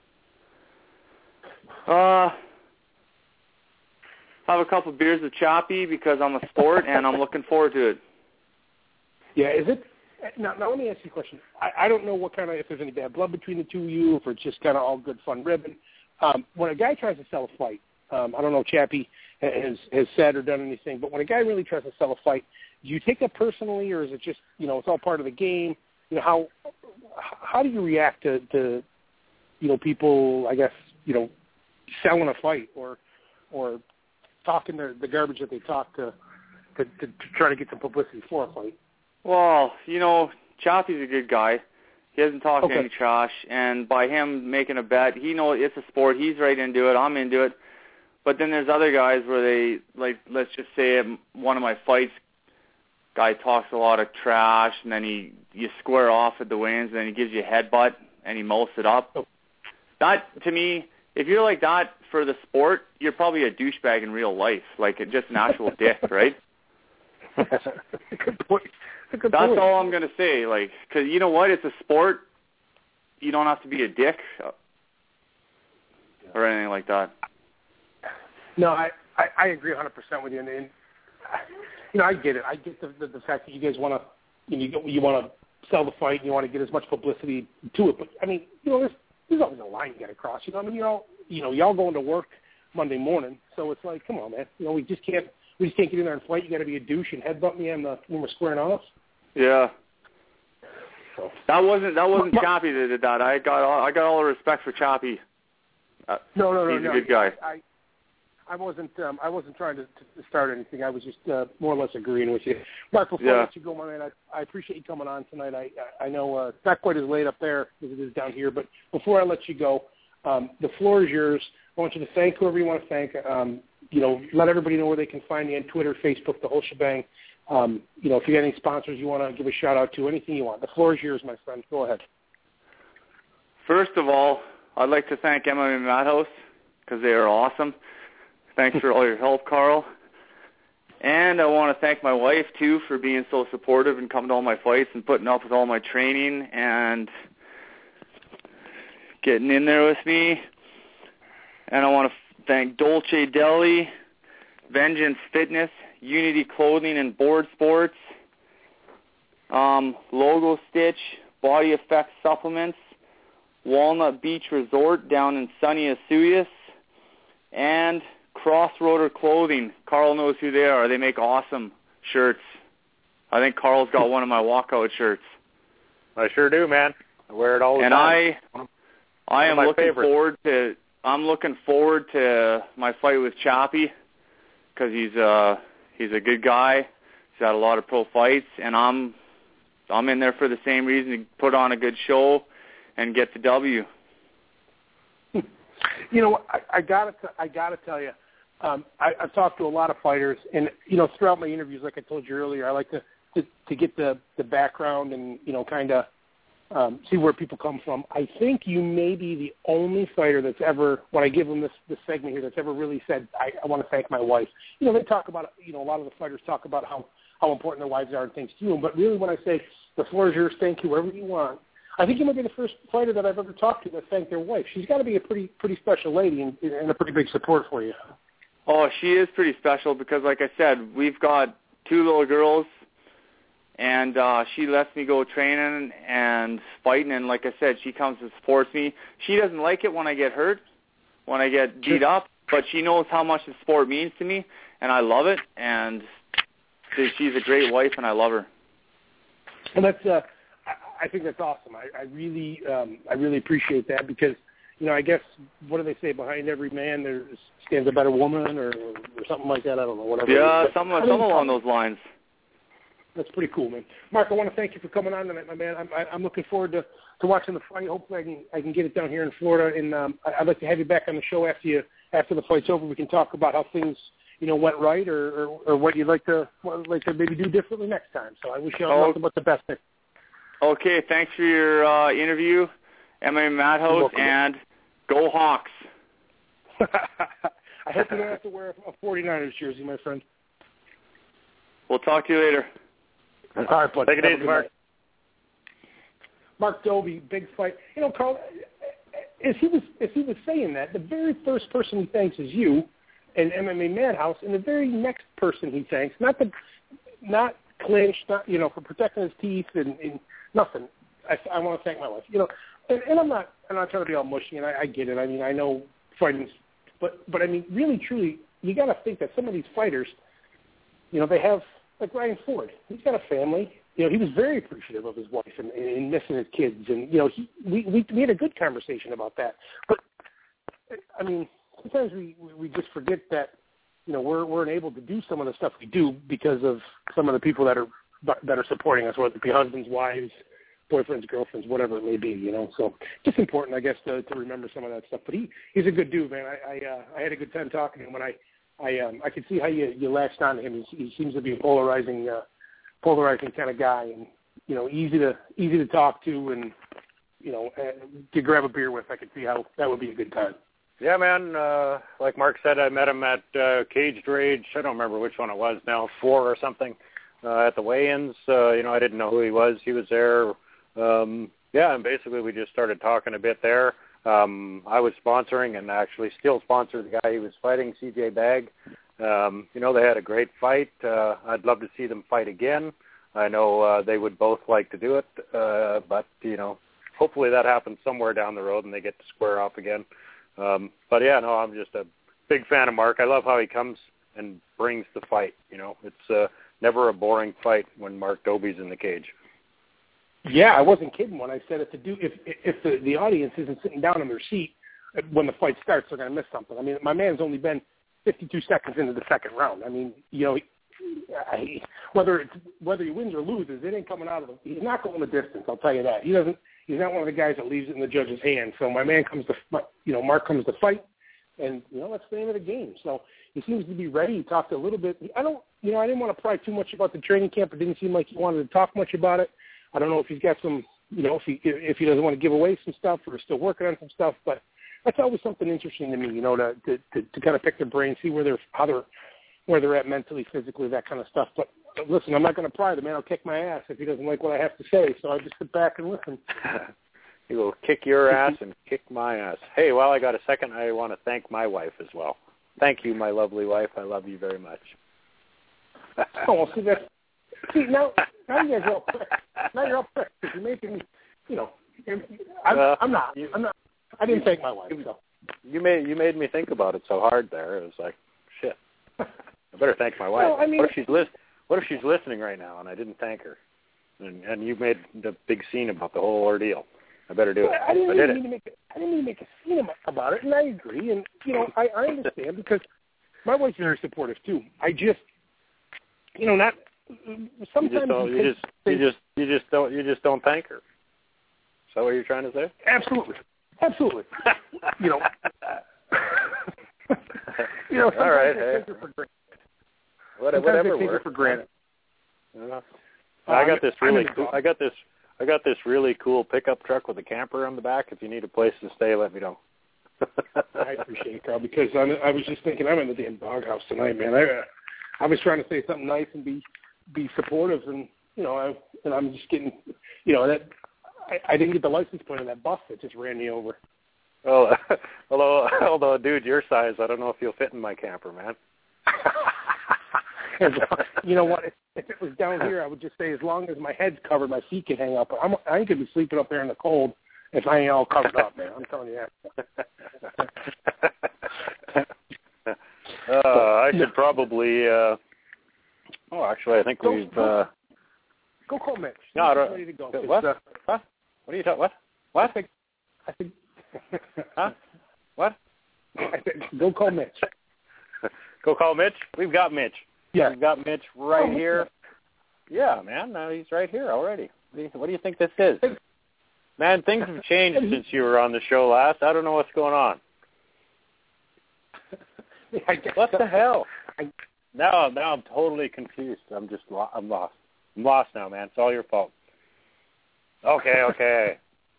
Have a couple beers with Choppy because I'm a sport and I'm looking forward to it. Yeah, is it? Now let me ask you a question. I don't know if there's any bad blood between the two of you, if it's just kind of all good fun ribbon. When a guy tries to sell a fight, I don't know if Chappie has said or done anything, but when a guy really tries to sell a fight, do you take that personally, or is it just, it's all part of the game? How do you react to people, I guess, selling a fight or talking the garbage that they talk to try to get some publicity for a fight? Well, Choppy's a good guy. He hasn't talked any trash, and by him making a bet, he knows it's a sport. He's right into it. I'm into it. But then there's other guys where they, let's just say at one of my fights, guy talks a lot of trash, and then you square off at the weigh-ins, and then he gives you a headbutt, and he mouths it up. That, to me, if you're like that for the sport, you're probably a douchebag in real life, just an actual dick, right? Good point. That's all I'm going to say, because you know what? It's a sport. You don't have to be a dick or anything like that. No, I agree 100% with you, and I get it. I get the fact that you guys want to, you want to sell the fight and you want to get as much publicity to it. But I mean, there's always a line you got to cross. Y'all going to work Monday morning, so it's like, come on, man. We just can't get in there and fight. You got to be a douche and headbutt me when we're squaring off. Yeah. So that wasn't Choppy that did that. I got all the respect for Choppy. No. He's a good guy. I wasn't trying to start anything. I was just more or less agreeing with you. Mark, before I let you go, my man, I appreciate you coming on tonight. I know it's not quite as late up there as it is down here, but before I let you go, the floor is yours. I want you to thank whoever you want to thank. Let everybody know where they can find you on Twitter, Facebook, the whole shebang. If you got any sponsors you want to give a shout-out to, anything you want. The floor is yours, my friend. Go ahead. First of all, I'd like to thank MMA Madhouse because they are awesome. Thanks for all your help, Carl. And I want to thank my wife, too, for being so supportive and coming to all my fights and putting up with all my training and getting in there with me. And I want to thank Dolce Deli, Vengeance Fitness, Unity Clothing and Board Sports, Logo Stitch, Body Effects Supplements, Walnut Beach Resort down in sunny Asuyas, and Crossroader Clothing. Carl knows who they are. They make awesome shirts. I think Carl's got one of my walkout shirts. I sure do, man. I wear it all the time. And I'm looking forward to my fight with Choppy because he's a good guy. He's had a lot of pro fights, and I'm in there for the same reason, to put on a good show and get the W. I gotta tell you, I've talked to a lot of fighters, and throughout my interviews, like I told you earlier, I like to get the background and kind of see where people come from. I think you may be the only fighter that's ever, when I give them this segment here, that's ever really said, I want to thank my wife. They talk about, a lot of the fighters talk about how important their wives are and things to them, but really when I say the floor is yours, thank you, whatever you want, I think you might be the first fighter that I've ever talked to that thanked their wife. She's got to be a pretty special lady and a pretty big support for you. Oh, she is pretty special because, like I said, we've got 2 little girls, and she lets me go training and fighting, and like I said, she comes and supports me. She doesn't like it when I get hurt, when I get beat up, but she knows how much the sport means to me, and I love it, and she's a great wife, and I love her. And that's I think that's awesome. I really appreciate that because, I guess, what do they say? Behind every man there stands a better woman or something like that. I don't know. Whatever. Yeah, something along those lines. That's pretty cool, man. Mark, I want to thank you for coming on tonight, my man. I'm looking forward to watching the fight. Hopefully, I can get it down here in Florida, and I'd like to have you back on the show after the fight's over. We can talk about how things went right, or what you'd like to maybe do differently next time. So I wish you all nothing but the best. Okay, thanks for your interview, MMA Madhouse, and go Hawks. I hope you don't have to wear a 49ers jersey, my friend. We'll talk to you later. All right, bud. Take it easy, Mark. Mark Doby, big fight. Carl, if he was saying that, the very first person he thanks is you and MMA Madhouse, and the very next person he thanks, not Clinch, not for protecting his teeth and nothing. I want to thank my wife. And I'm not trying to be all mushy, and I get it. I mean, I know fighting's, but I mean, really, truly, you got to think that some of these fighters, they have, like Ryan Ford, he's got a family. He was very appreciative of his wife and missing his kids, and we had a good conversation about that. But I mean, sometimes we just forget that we're unable to do some of the stuff we do because of some of the people that are supporting us, whether it be husbands, wives, boyfriends, girlfriends, whatever it may be. So just important, I guess, to remember some of that stuff. But he's a good dude, man. I had a good time talking to him when I could see how you latched on to him. He seems to be a polarizing kind of guy, and easy to talk to, and to grab a beer with. I could see how that would be a good time. Yeah, man. Like Mark said, I met him at Caged Rage. I don't remember which one it was now, 4 or something, at the weigh-ins. I didn't know who he was. He was there. And basically we just started talking a bit there. I was sponsoring and actually still sponsor the guy he was fighting, CJ Bagg. They had a great fight. I'd love to see them fight again. I know they would both like to do it, but hopefully that happens somewhere down the road and they get to square off again. I'm just a big fan of Mark. I love how he comes and brings the fight. It's never a boring fight when Mark Doby's in the cage. Yeah, I wasn't kidding when I said if the audience isn't sitting down in their seat when the fight starts, they're going to miss something. I mean, my man's only been 52 seconds into the second round. I mean, whether he wins or loses, it ain't coming out of him. He's not going the distance. I'll tell you that. He's not one of the guys that leaves it in the judge's hands. So my man Mark comes to fight, and that's the name of the game. So he seems to be ready. He talked a little bit. I didn't want to pry too much about the training camp. It didn't seem like he wanted to talk much about it. I don't know if he's got some, if he doesn't want to give away some stuff or is still working on some stuff, but that's always something interesting to me, to kind of pick their brain, see where they're at mentally, physically, that kind of stuff. But listen, I'm not going to pry. The man will kick my ass if he doesn't like what I have to say, so I just sit back and listen. He will kick your ass and kick my ass. Hey, while I got a second, I want to thank my wife as well. Thank you, my lovely wife. I love you very much. Oh, well, now you guys are all pressed. Now you're all pressed because you're making me, I'm not. I didn't thank my wife. So. You made me think about it so hard there. It was like, shit. I better thank my wife. Well, I mean, what if she's listening right now and I didn't thank her? And you made the big scene about the whole ordeal. I better do it. I didn't mean to make a scene about it, and I agree. And I understand because my wife's very supportive too. I just, not. Sometimes you just don't thank her. Is that what you're trying to say? Absolutely. All right. Hey. Whatever works. For granted. I got this really cool pickup truck with a camper on the back. If you need a place to stay, let me know. I appreciate it, Carl, because I was just thinking I'm in the damn doghouse tonight, man. I was trying to say something nice and be supportive, and I'm just getting, that I didn't get the license plate on that bus that just ran me over. Oh, although dude, your size, I don't know if you'll fit in my camper, man. You know what? If it was down here, I would just say as long as my head's covered, my feet can hang up. I ain't gonna be sleeping up there in the cold if I ain't all covered up, man. I'm telling you that. I should probably. Actually, I think we've. Go call Mitch. No, I don't. Ready to go. What? What? What are you talking? What? I think. Huh? What? I said, go call Mitch. Go call Mitch? We've got Mitch. Yeah. We've got Mitch right here. Yeah, man. Now he's right here already. What do you think this is? Man, things have changed since you were on the show last. I don't know what's going on. What the hell? Now I'm totally confused. I'm lost. I'm lost now, man. It's all your fault. Okay.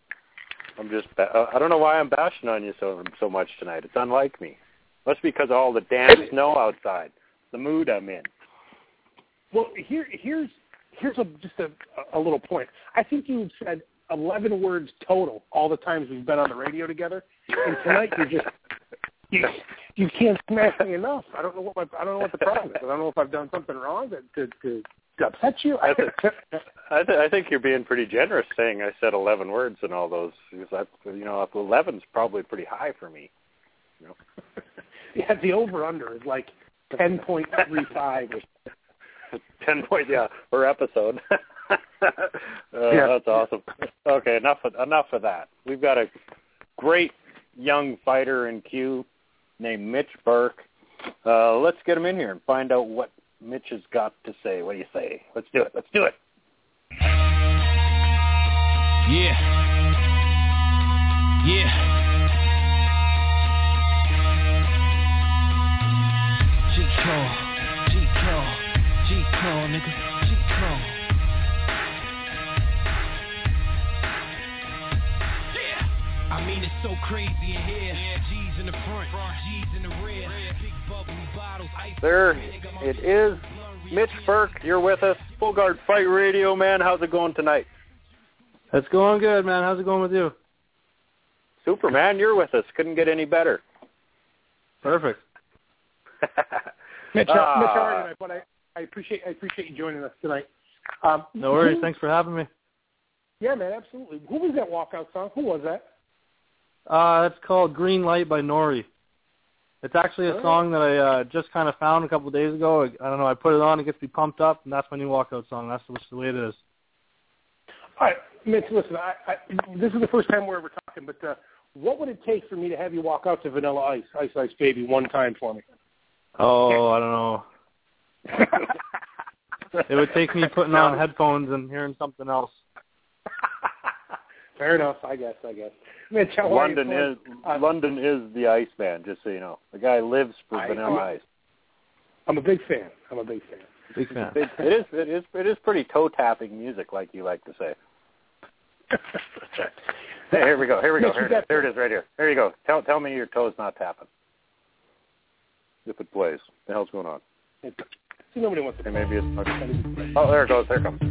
I don't know why I'm bashing on you so much tonight. It's unlike me. Must be because of all the damn snow outside. The mood I'm in. Well, here's just a little point. I think you said 11 words total all the times we've been on the radio together, and tonight you can't smash me enough. I don't know what the problem is. I don't know if I've done something wrong to upset you. I think you're being pretty generous saying I said 11 words in all those. Because 11's probably pretty high for me. You know? Yeah, the over/under is like 10.35 or 10 points, per episode. That's awesome. Okay, enough of that. We've got a great young fighter in queue named Mitch Burke. Let's get him in here and find out what Mitch has got to say. What do you say? Let's do it. Yeah. G-Call, nigga. G-Call. Yeah. I mean, it's so crazy in here. G's in the front, G's in the rear. Big bubbly bottles, ice. There it is. Mitch Burke, you're with us. Full Guard Fight Radio, man. How's it going tonight? It's going good, man. How's it going with you? Super, man. You're with us. Couldn't get any better. Perfect. Mitch, how are you tonight? But I appreciate you joining us tonight. No worries. Thanks for having me. Yeah, man, absolutely. Who was that walkout song? Who was that? It's called Green Light by Nori. It's actually a song that I just kind of found a couple of days ago. I don't know. I put it on. It gets me pumped up, and that's my new walkout song. That's the way it is. All right, Mitch, listen, this is the first time we're ever talking, but what would it take for me to have you walk out to Vanilla Ice, Ice Ice Baby, one time for me? Oh, I don't know. It would take me putting on headphones and hearing something else. Fair enough, I guess. Mitch, London is the Iceman, just so you know. The guy lives for Vanilla Ice. I'm a big fan. Big fan. It is pretty toe-tapping music, like you like to say. Hey, here we go. There it is right here. There you go. Tell me your toe's not tapping. If it plays. What the hell's going on? Nobody wants to. Maybe it's. Oh, there it goes. There it comes.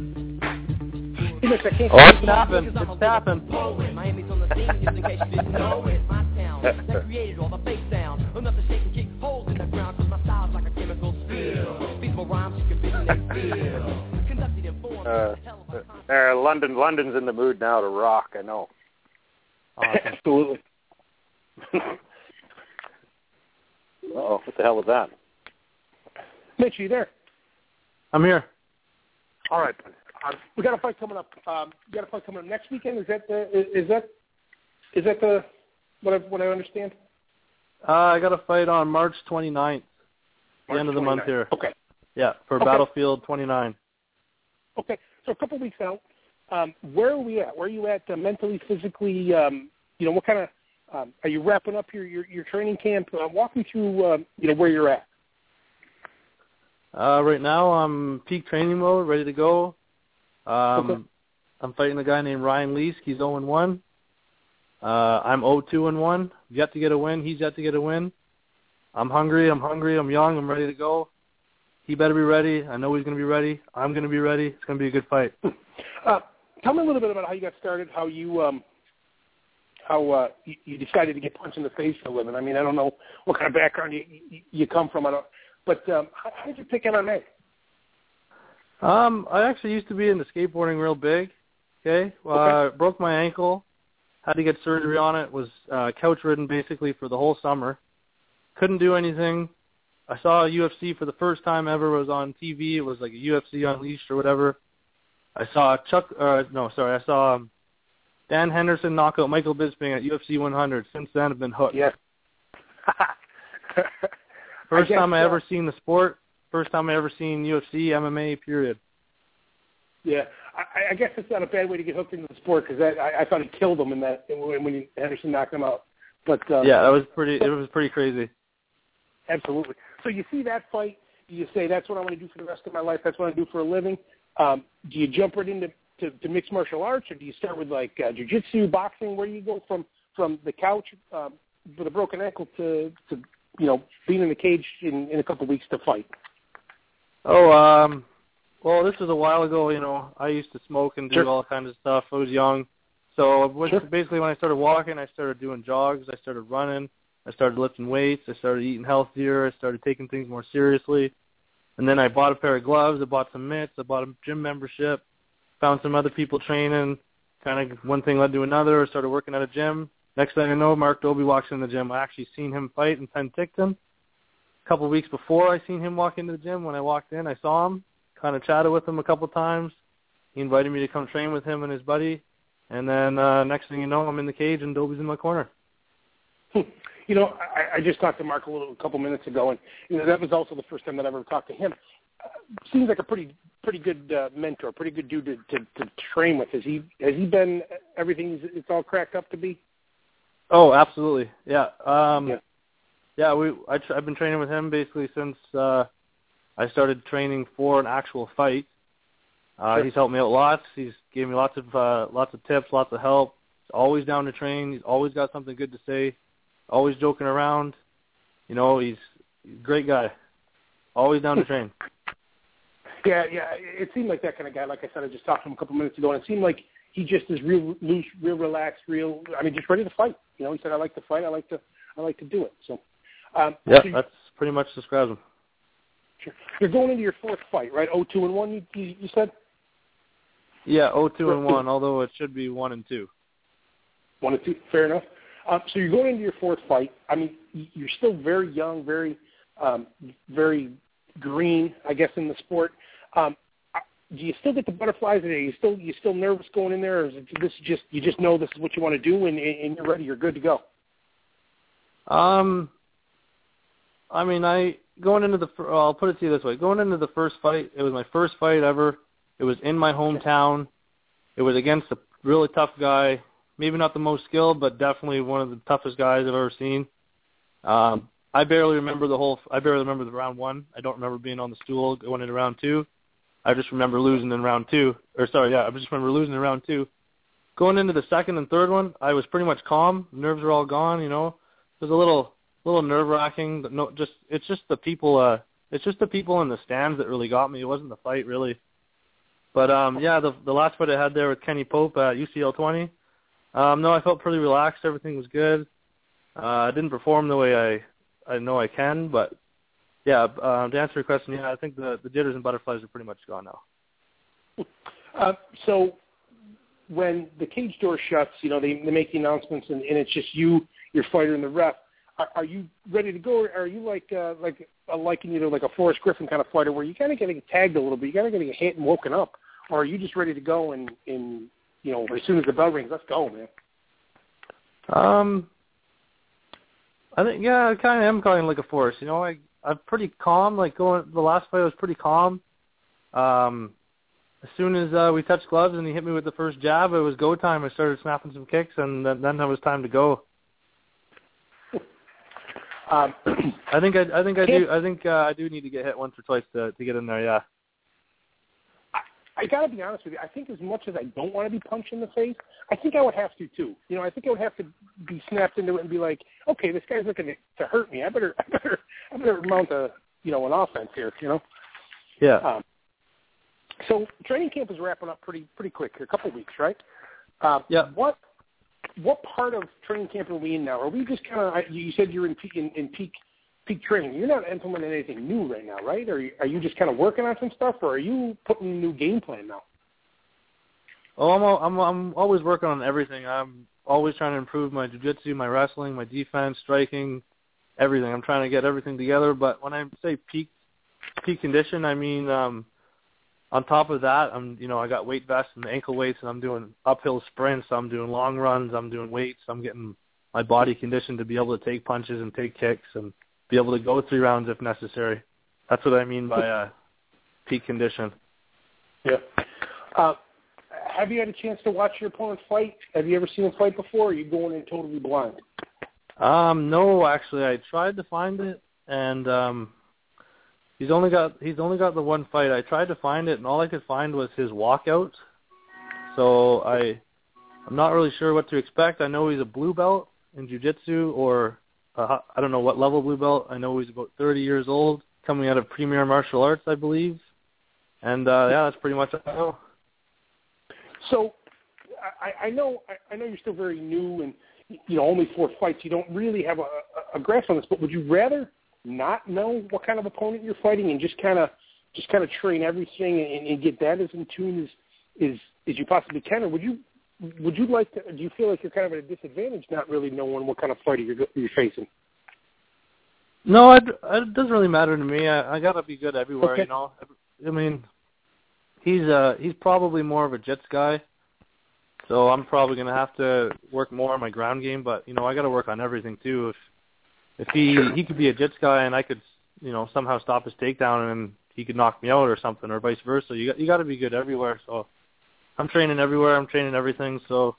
It's tapping. It's tapping. Miami's on the scene, just in case you didn't know it. My town that created all the bass sound. Enough to shake and kick holes in the ground, cause my style's like a chemical spill. These more rhymes you can vision and feel. Conducted in form. London's in the mood now to rock, I know. Absolutely. Uh-oh, what the hell was that? Mitch, are you there? I'm here. All right. We got a fight coming up. You got a fight coming up next weekend. Is that what I understand? I got a fight on March 29th, the end of the month here. Okay. Yeah, for Battlefield 29. Okay, so a couple weeks out. Where are we at? Where are you at mentally, physically? What kind of are you wrapping up your training camp? Walk me through where you're at. Right now, I'm peak training mode, ready to go. I'm fighting a guy named Ryan Leask. He's 0-1. I'm 0-2-1. Yet to get a win. He's yet to get a win. I'm hungry. I'm young. I'm ready to go. He better be ready. I know he's going to be ready. I'm going to be ready. It's going to be a good fight. Tell me a little bit about how you got started, how you you decided to get punched in the face for a living. I mean, I don't know what kind of background you come from. But how did you pick MMA? I actually used to be into skateboarding real big. Okay. I broke my ankle. Had to get surgery on it. Was couch-ridden basically for the whole summer. Couldn't do anything. I saw UFC for the first time ever. It was on TV. It was like a UFC Unleashed or whatever. I saw I saw Dan Henderson knock out Michael Bisping at UFC 100. Since then, I've been hooked. Yeah. First time I ever seen the sport. First time I ever seen UFC, MMA, period. Yeah, I guess it's not a bad way to get hooked into the sport because I thought he killed him in that when Henderson knocked him out. But yeah, it was pretty crazy. Absolutely. So you see that fight, do you say that's what I want to do for the rest of my life? That's what I do for a living? Do you jump right into mixed martial arts, or do you start with like jiu-jitsu, boxing? Where do you go from the couch with a broken ankle to being in the cage in a couple of weeks to fight? Oh, well, this was a while ago. I used to smoke and do all kinds of stuff. I was young. So basically when I started walking, I started doing jogs. I started running. I started lifting weights. I started eating healthier. I started taking things more seriously. And then I bought a pair of gloves. I bought some mitts. I bought a gym membership. Found some other people training. Kind of one thing led to another. I started working at a gym. Next thing I know, Mark Doby walks in the gym. I actually seen him fight in Penticton. A couple of weeks before I seen him walk into the gym, when I walked in, I saw him, kind of chatted with him a couple of times. He invited me to come train with him and his buddy. And then next thing you know, I'm in the cage and Doby's in my corner. I just talked to Mark a couple minutes ago, and that was also the first time that I ever talked to him. Seems like a pretty good mentor, pretty good dude to train with. Has he been everything it's all cracked up to be? Oh, absolutely. Yeah. Yeah. I've been training with him basically since I started training for an actual fight. Sure. He's helped me out lots. He's gave me lots of tips, lots of help. He's always down to train. He's always got something good to say. Always joking around. He's a great guy. Always down to train. Yeah. It seemed like that kind of guy. Like I said, I just talked to him a couple minutes ago, and it seemed like he just is real loose, real relaxed, just ready to fight. He said, "I like to fight. I like to do it." So, that's pretty much describes him. Sure. You're going into your fourth fight, right? 0-2-1. You said. Yeah, 0-2-1. Although it should be 1-2. 1-2. Fair enough. So you're going into your fourth fight. I mean, you're still very young, very, very green, I guess, in the sport. Do you still get the butterflies? Are you still nervous going in there, or is this just you just know this is what you want to do and you're ready, you're good to go? I'll put it to you this way. Going into the first fight, it was my first fight ever. It was in my hometown. It was against a really tough guy. Maybe not the most skilled, but definitely one of the toughest guys I've ever seen. I barely remember the round one. I don't remember being on the stool going into round two. I just remember losing in round two. I just remember losing in round two. Going into the second and third one, I was pretty much calm. Nerves were all gone. It was a little nerve-wracking. But it's just the people. It's just the people in the stands that really got me. It wasn't the fight really. But the last fight I had there with Kenny Pope at UCL 20. No, I felt pretty relaxed. Everything was good. I didn't perform the way I know I can, but yeah. To answer your question, I think the jitters and butterflies are pretty much gone now. So when the cage door shuts, they make the announcements, and it's just you, your fighter, and the ref. Are you ready to go, or are you like liking you to like a Forrest Griffin kind of fighter, where you kind of get tagged a little bit, you kind of get hit and woken up, or are you just ready to go and as soon as the bell rings, let's go, man? I think I kind of am kind of like a Forrest. I'm pretty calm. Like the last fight, I was pretty calm. As soon as we touched gloves and he hit me with the first jab, it was go time. I started snapping some kicks, and then it was time to go. I think I do need to get hit once or twice to get in there. Yeah. I got to be honest with you. I think as much as I don't want to be punched in the face, I think I would have to too. I think I would have to be snapped into it and be like, okay, this guy's looking to hurt me. I better mount an offense here. Yeah. So training camp is wrapping up pretty quick here, a couple of weeks, right? Yeah. What part of training camp are we in now? Are we just kind of? You said you're in peak training. You're not implementing anything new right now, right? Are you just kind of working on some stuff, or are you putting a new game plan now? Oh, I'm always working on everything. I'm always trying to improve my jiu-jitsu, my wrestling, my defense, striking, everything. I'm trying to get everything together. But when I say peak condition, I mean on top of that, I got weight vests and ankle weights, and I'm doing uphill sprints. I'm doing long runs. I'm doing weights. I'm getting my body conditioned to be able to take punches and take kicks and be able to go 3 rounds if necessary. That's what I mean by peak condition. Yeah. Have you had a chance to watch your opponent fight? Have you ever seen him fight before, or are you going in totally blind? No, actually, I tried to find it, and he's only got the one fight. I tried to find it, and all I could find was his walkout. So I'm not really sure what to expect. I know he's a blue belt in jiu-jitsu, or I don't know what level blue belt. I know he's about 30 years old, coming out of Premier Martial Arts, I believe. And that's pretty much what I know. So I know you're still very new, and only 4 fights. You don't really have a grasp on this. But would you rather not know what kind of opponent you're fighting and just kind of train everything and get that as in tune as you possibly can, or would you like to? Do you feel like you're kind of at a disadvantage not really knowing what kind of fighter you're facing? No, it doesn't really matter to me. I gotta be good everywhere. Okay. I mean, he's probably more of a jits guy, so I'm probably gonna have to work more on my ground game. But I got to work on everything too. If he could be a jits guy and I could somehow stop his takedown and he could knock me out or something, or vice versa. You got to be good everywhere. So I'm training everywhere. I'm training everything. So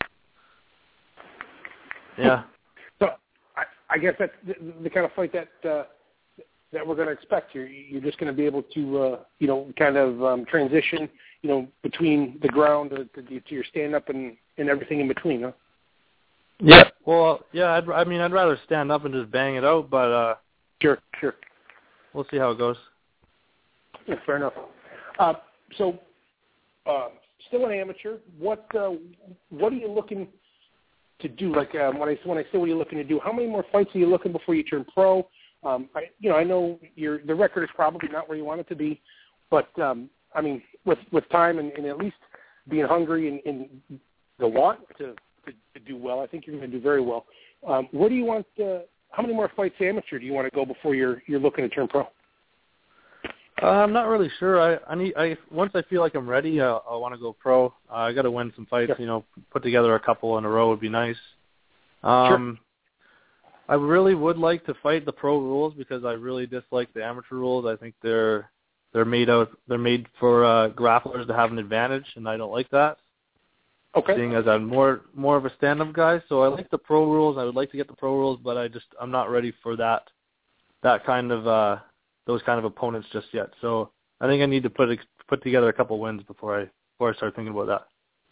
yeah. So I guess that's the kind of fight that we're going to expect. You're just going to be able to kind of transition between the ground to your stand up and everything in between, huh? Yeah. Well, yeah. I'd rather stand up and just bang it out, but Sure. We'll see how it goes. Yeah, fair enough. So, still an amateur. What are you looking to do? Like when I say what are you looking to do? How many more fights are you looking before you turn pro? I know the record is probably not where you want it to be, but with time and at least being hungry and the want to do well, I think you're going to do very well. Where do you want? How many more fights amateur do you want to go before you're looking to turn pro? I'm not really sure. Once I feel like I'm ready, I want to go pro. I got to win some fights. Sure. Put together a couple in a row would be nice. Sure. I really would like to fight the pro rules because I really dislike the amateur rules. I think they're made for grapplers to have an advantage, and I don't like that. Okay. Seeing as I'm more of a stand-up guy, so I like the pro rules. I would like to get the pro rules, but I'm not ready for that kind of those kind of opponents just yet. So I think I need to put together a couple wins before I start thinking about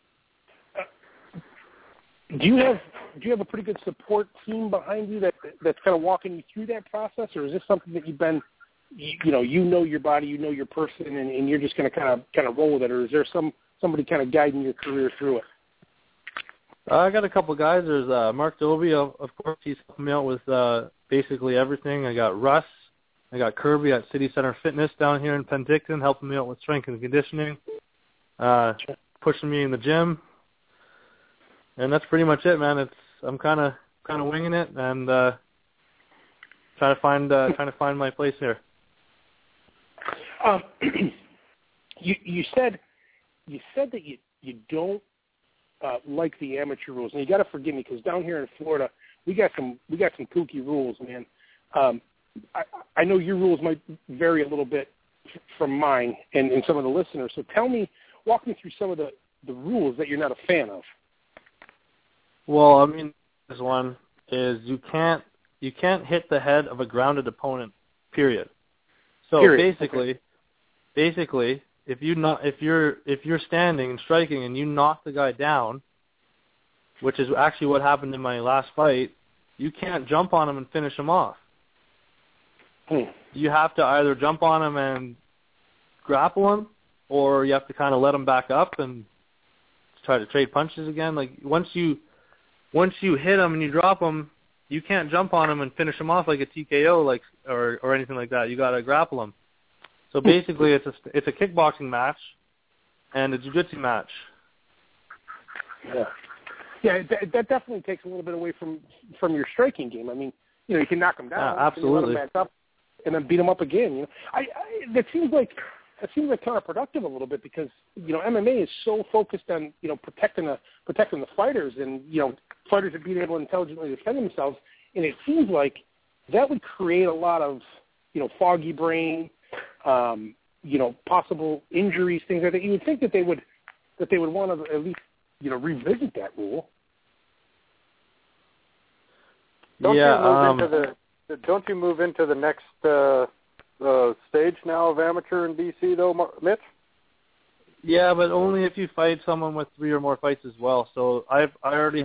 that. Do you have a pretty good support team behind you that's kind of walking you through that process, or is this something that you've been, you know your body, you know your person, and you're just going to kind of roll with it, or is there somebody kind of guiding your career through it? I got a couple guys. There's Mark Dobie, of course. He's helping me out with basically everything. I got Russ. I got Kirby at City Center Fitness down here in Penticton, helping me out with strength and conditioning, pushing me in the gym, and that's pretty much it, man. I'm kind of winging it and trying to find my place here. You said that you don't like the amateur rules, and you got to forgive me because down here in Florida we got some kooky rules, man. I know your rules might vary a little bit from mine and some of the listeners. So walk me through some of the rules that you're not a fan of. Well, I mean, this one is you can't hit the head of a grounded opponent. Period. So basically, if you're standing and striking and you knock the guy down, which is actually what happened in my last fight, you can't jump on him and finish him off. You have to either jump on him and grapple him, or you have to kind of let him back up and try to trade punches again. Like once you hit him and you drop him, you can't jump on him and finish him off like a TKO, or anything like that. You got to grapple him. So basically, it's a kickboxing match and a jiu-jitsu match. Yeah, that definitely takes a little bit away from your striking game. I mean, you can knock him down, absolutely, and let him back up, and then beat him up again. That seems like counterproductive a little bit because MMA is so focused on protecting the fighters and fighters are being able to intelligently defend themselves, and it seems like that would create a lot of foggy brain, possible injuries, things like that. You would think that they would that they would want to at least, revisit that rule. Don't you move into the next stage now of amateur in BC though, Mitch? Yeah, but only if you fight someone with 3 or more fights as well. So I already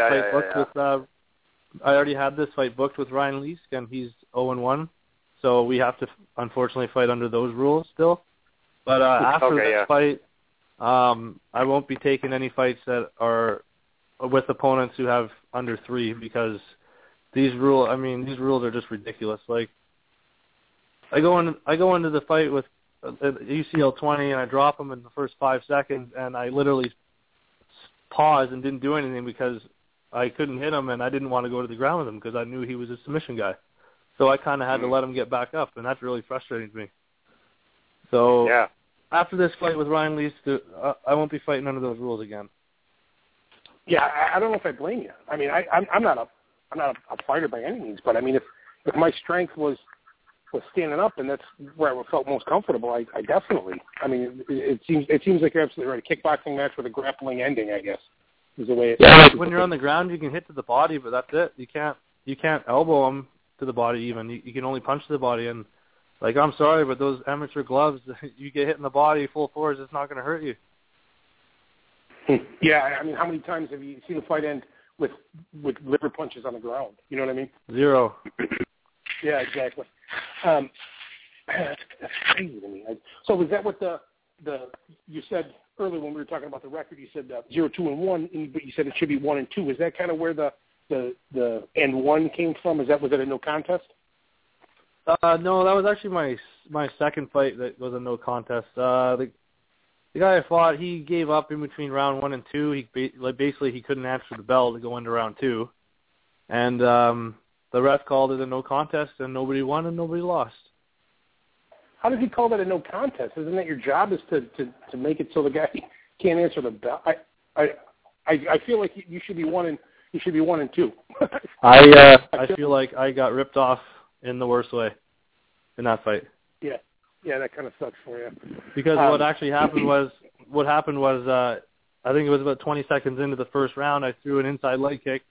had this fight booked with Ryan Leask, and he's 0-1. So we have to unfortunately fight under those rules still. But after this fight, I won't be taking any fights that are with opponents who have under 3 because these rules are just ridiculous. Like I go into the fight with UCL 20 and I drop him in the first 5 seconds, and I literally paused and didn't do anything because I couldn't hit him and I didn't want to go to the ground with him because I knew he was a submission guy. So I kind of had to let him get back up, and that's really frustrating to me. So after this fight with Ryan Leask, I won't be fighting under those rules again. Yeah, I don't know if I blame you. I mean, I'm not a fighter by any means, but I mean, if my strength was standing up, and that's where I felt most comfortable, I definitely. I mean, it seems like you're absolutely right. A kickboxing match with a grappling ending, I guess, is the way it. Yeah, like when you're on the ground, you can hit to the body, but that's it. You can't elbow them to the body even. You can only punch to the body, and like I'm sorry, but those amateur gloves, you get hit in the body full force, it's not going to hurt you. Yeah, I mean, how many times have you seen a fight end with liver punches on the ground? You know what I mean? 0. Yeah, exactly. That's crazy to me. So was that what the you said earlier when we were talking about the record? You said 0, 2, and 1, but you said it should be 1 and 2. Is that kind of where the and 1 came from? Was it a no contest? No, that was actually my second fight that was a no contest. The guy I fought, he gave up in between round 1 and 2. He basically he couldn't answer the bell to go into round 2, and the ref called it a no contest, and nobody won and nobody lost. How does he call that a no contest? Isn't that your job is to make it so the guy can't answer the bell? I feel like you should be 1 and 2. I feel like I got ripped off in the worst way in that fight. Yeah, that kind of sucks for you. Because what happened was I think it was about 20 seconds into the first round, I threw an inside leg kick,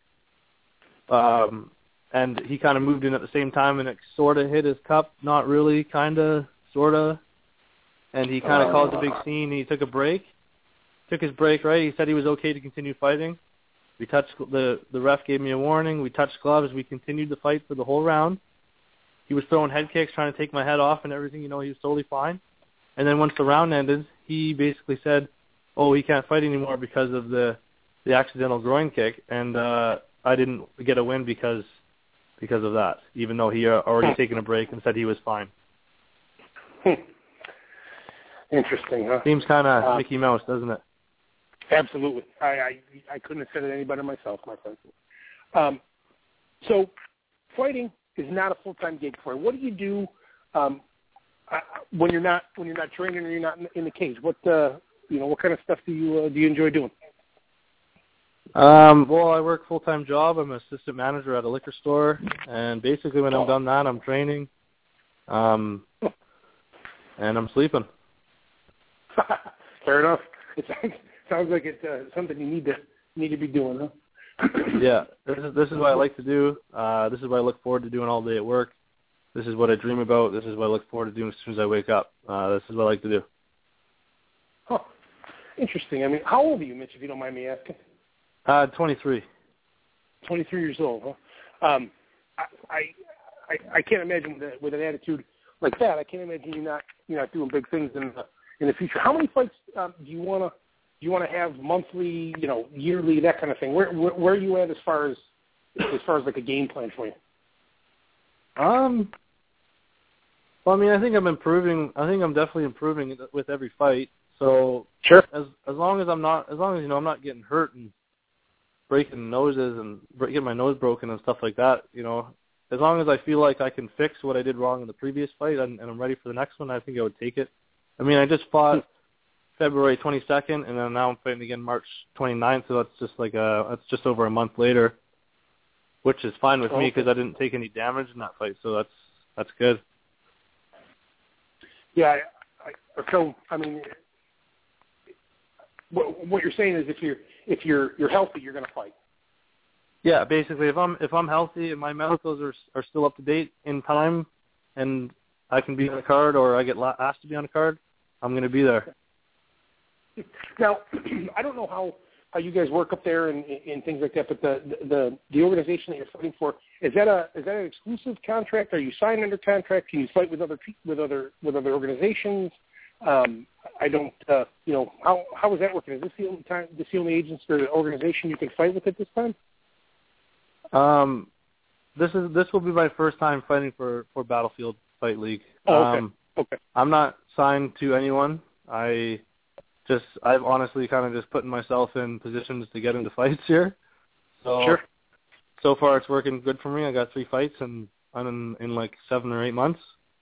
and he kind of moved in at the same time, and it sort of hit his cup, not really, kind of, sort of, and he kind of caused a big scene, and he took his break, right? He said he was okay to continue fighting. We touched, the ref gave me a warning, we touched gloves, we continued the fight for the whole round. He was throwing head kicks, trying to take my head off and everything, he was totally fine. And then once the round ended, he basically said, he can't fight anymore because of the accidental groin kick, and I didn't get a win because of that, even though he already taken a break and said he was fine. Interesting, huh? Seems kind of Mickey Mouse, doesn't it? Absolutely. I couldn't have said it any better myself, my friend. So fighting is not a full-time gig for you. What do you do when you're not training or you're not in the cage? What kind of stuff do you enjoy doing? Well, I work a full-time job. I'm an assistant manager at a liquor store, and basically when I'm done that, I'm training, and I'm sleeping. Fair enough. It sounds like it's something you need to be doing, huh? Yeah, this is what I like to do. This is what I look forward to doing all day at work. This is what I dream about. This is what I look forward to doing as soon as I wake up. This is what I like to do. Huh. Interesting. I mean, how old are you, Mitch, if you don't mind me asking? 23. 23 years old, huh? I can't imagine with an attitude like that. I can't imagine you're not doing big things in the future. How many fights do you want to have monthly, yearly, that kind of thing? Where are you at as far as like a game plan for you? Well, I mean, I think I'm improving. I think I'm definitely improving with every fight. So sure. As long as I'm not I'm not getting hurt and breaking noses and getting my nose broken and stuff like that, as long as I feel like I can fix what I did wrong in the previous fight and I'm ready for the next one, I think I would take it. I mean, I just fought February 22nd, and then now I'm fighting again March 29th, so that's just over a month later, which is fine with me because I didn't take any damage in that fight, so that's good. Yeah, so I mean, what you're saying is if you're healthy, you're going to fight. Yeah, basically, if I'm healthy and my medicals are still up to date in time, and I can be on a card or I get asked to be on a card, I'm going to be there. Now, I don't know how you guys work up there and things like that, but the organization that you're fighting for, is that an exclusive contract? Are you signed under contract? Can you fight with other organizations? I don't, how is that working? Is this the only agency or organization you can fight with at this time? This will be my first time fighting for Battlefield Fight League. Okay. I'm not signed to anyone. I've honestly kind of just putting myself in positions to get into fights here. So, sure. So far it's working good for me. I got 3 fights and I'm in like 7 or 8 months.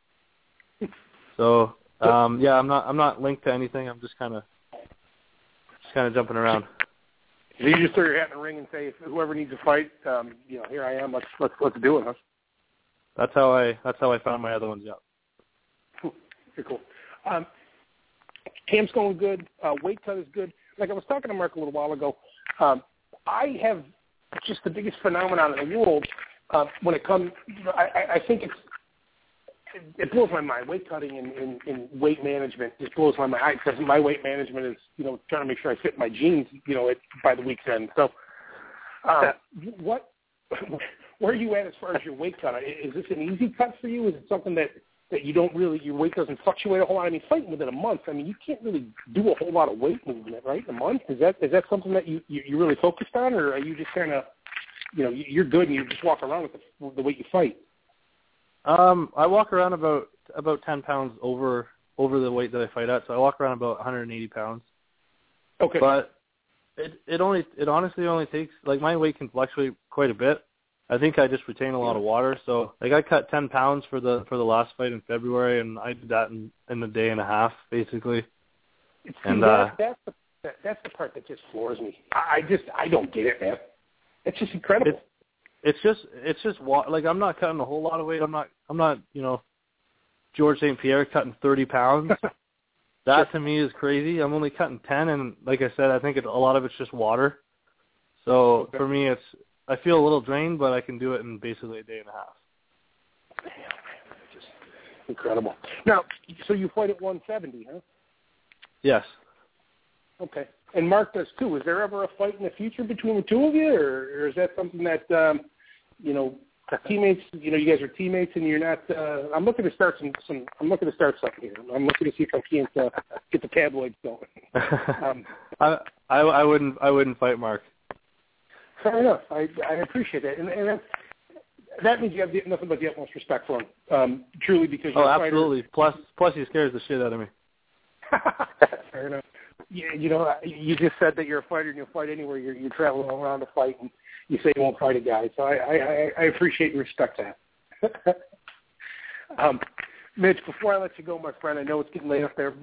So, I'm not linked to anything. I'm just kind of jumping around. So you just throw your hat in the ring and say, if whoever needs a fight, here I am. Let's do it, huh? That's how I found my other ones. Yeah. Very cool. Camp's going good. Weight cut is good. Like I was talking to Mark a little while ago, I have just the biggest phenomenon in the world when it comes. I think it blows my mind. Weight cutting and weight management just blows my mind because my weight management is trying to make sure I fit my jeans by the week's end. So, where are you at as far as your weight cut? Is this an easy cut for you? Is it something that you don't really, your weight doesn't fluctuate a whole lot? I mean, fighting within a month, you can't really do a whole lot of weight movement, right? In a month? Is that something that you really focused on, or are you just kind of, you're good and you just walk around with the weight you fight? I walk around about 10 pounds over the weight that I fight at, so I walk around about 180 pounds. Okay. But it honestly only takes, like, my weight can fluctuate quite a bit. I think I just retain a lot of water. So, like, I cut 10 pounds for the last fight in February, and I did that in a day and a half, basically. And that's the part that just floors me. I don't get it, man. It's just incredible. It's just like, I'm not cutting a whole lot of weight. I'm not George St. Pierre cutting 30 pounds. That to me is crazy. I'm only cutting 10, and like I said, I think a lot of it's just water. So for me, I feel a little drained, but I can do it in basically a day and a half. Damn, man, just incredible. Now, so you fight at 170, huh? Yes. Okay. And Mark does too. Is there ever a fight in the future between the two of you, or is that something that teammates? You guys are teammates, and you're not. I'm looking to start something here. I'm looking to see if I can't get the tabloids going. I wouldn't fight Mark. Fair enough. I appreciate that, and that means you have nothing but the utmost respect for him. Truly, because you're a absolutely. Fighter. Plus, he scares the shit out of me. Fair enough. You just said that you're a fighter and you'll fight anywhere. You're traveling around to fight, and you say you won't fight a guy. So I appreciate and respect that. Mitch, before I let you go, my friend, I know it's getting late up there.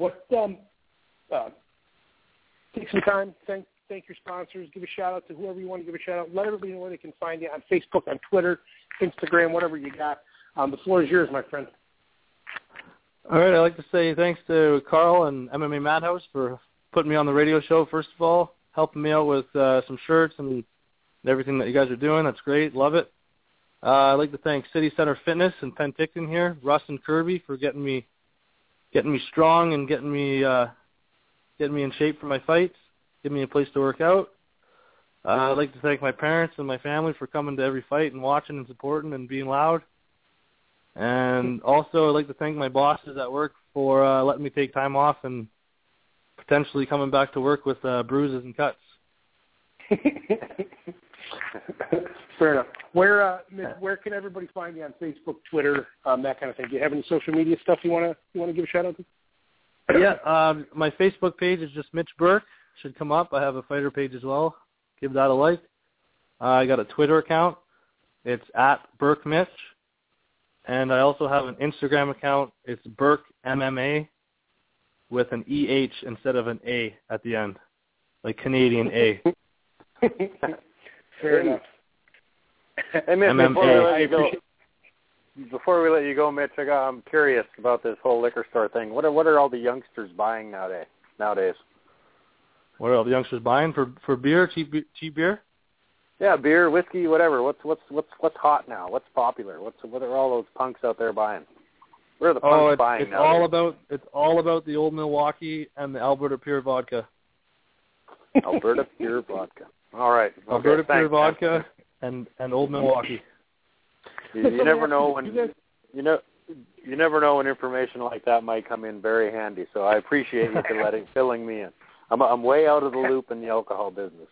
Take some time. Thank your sponsors. Give a shout out to whoever you want to give a shout out. Let everybody know where they can find you on Facebook, on Twitter, Instagram, whatever you got. The floor is yours, my friend. All right. I'd like to say thanks to Carl and MMA Madhouse for putting me on the radio show, first of all, helping me out with some shirts and everything that you guys are doing. That's great. Love it. I'd like to thank City Center Fitness and Penticton here, Russ and Kirby, for getting me strong and getting me in shape for my fights, giving me a place to work out. I'd like to thank my parents and my family for coming to every fight and watching and supporting and being loud. And also I'd like to thank my bosses at work for letting me take time off and potentially coming back to work with bruises and cuts. Fair enough. Where can everybody find you on Facebook, Twitter, that kind of thing? Do you have any social media stuff you want to give a shout out to? Yeah, my Facebook page is just Mitch Burke. Should come up. I have a fighter page as well. Give that a like. I got a Twitter account. It's @BurkeMitch. And I also have an Instagram account. It's Burke MMA with an EH instead of an A at the end, like Canadian A. Fair enough. Hey, Mitch, before we let you go, Mitch, I'm curious about this whole liquor store thing. What are all the youngsters buying nowadays? What are all the youngsters buying for beer? Cheap beer? Yeah, beer, whiskey, whatever. What's hot now? What's popular? What are all those punks out there buying? Where are the punks buying now? It's all about the Old Milwaukee and the Alberta Pure Vodka. Alberta Pure Vodka. All right. Okay, Alberta Pure Vodka and Old Milwaukee. You never know when you never know when information like that might come in very handy. So I appreciate you for filling me in. I'm way out of the loop in the alcohol business.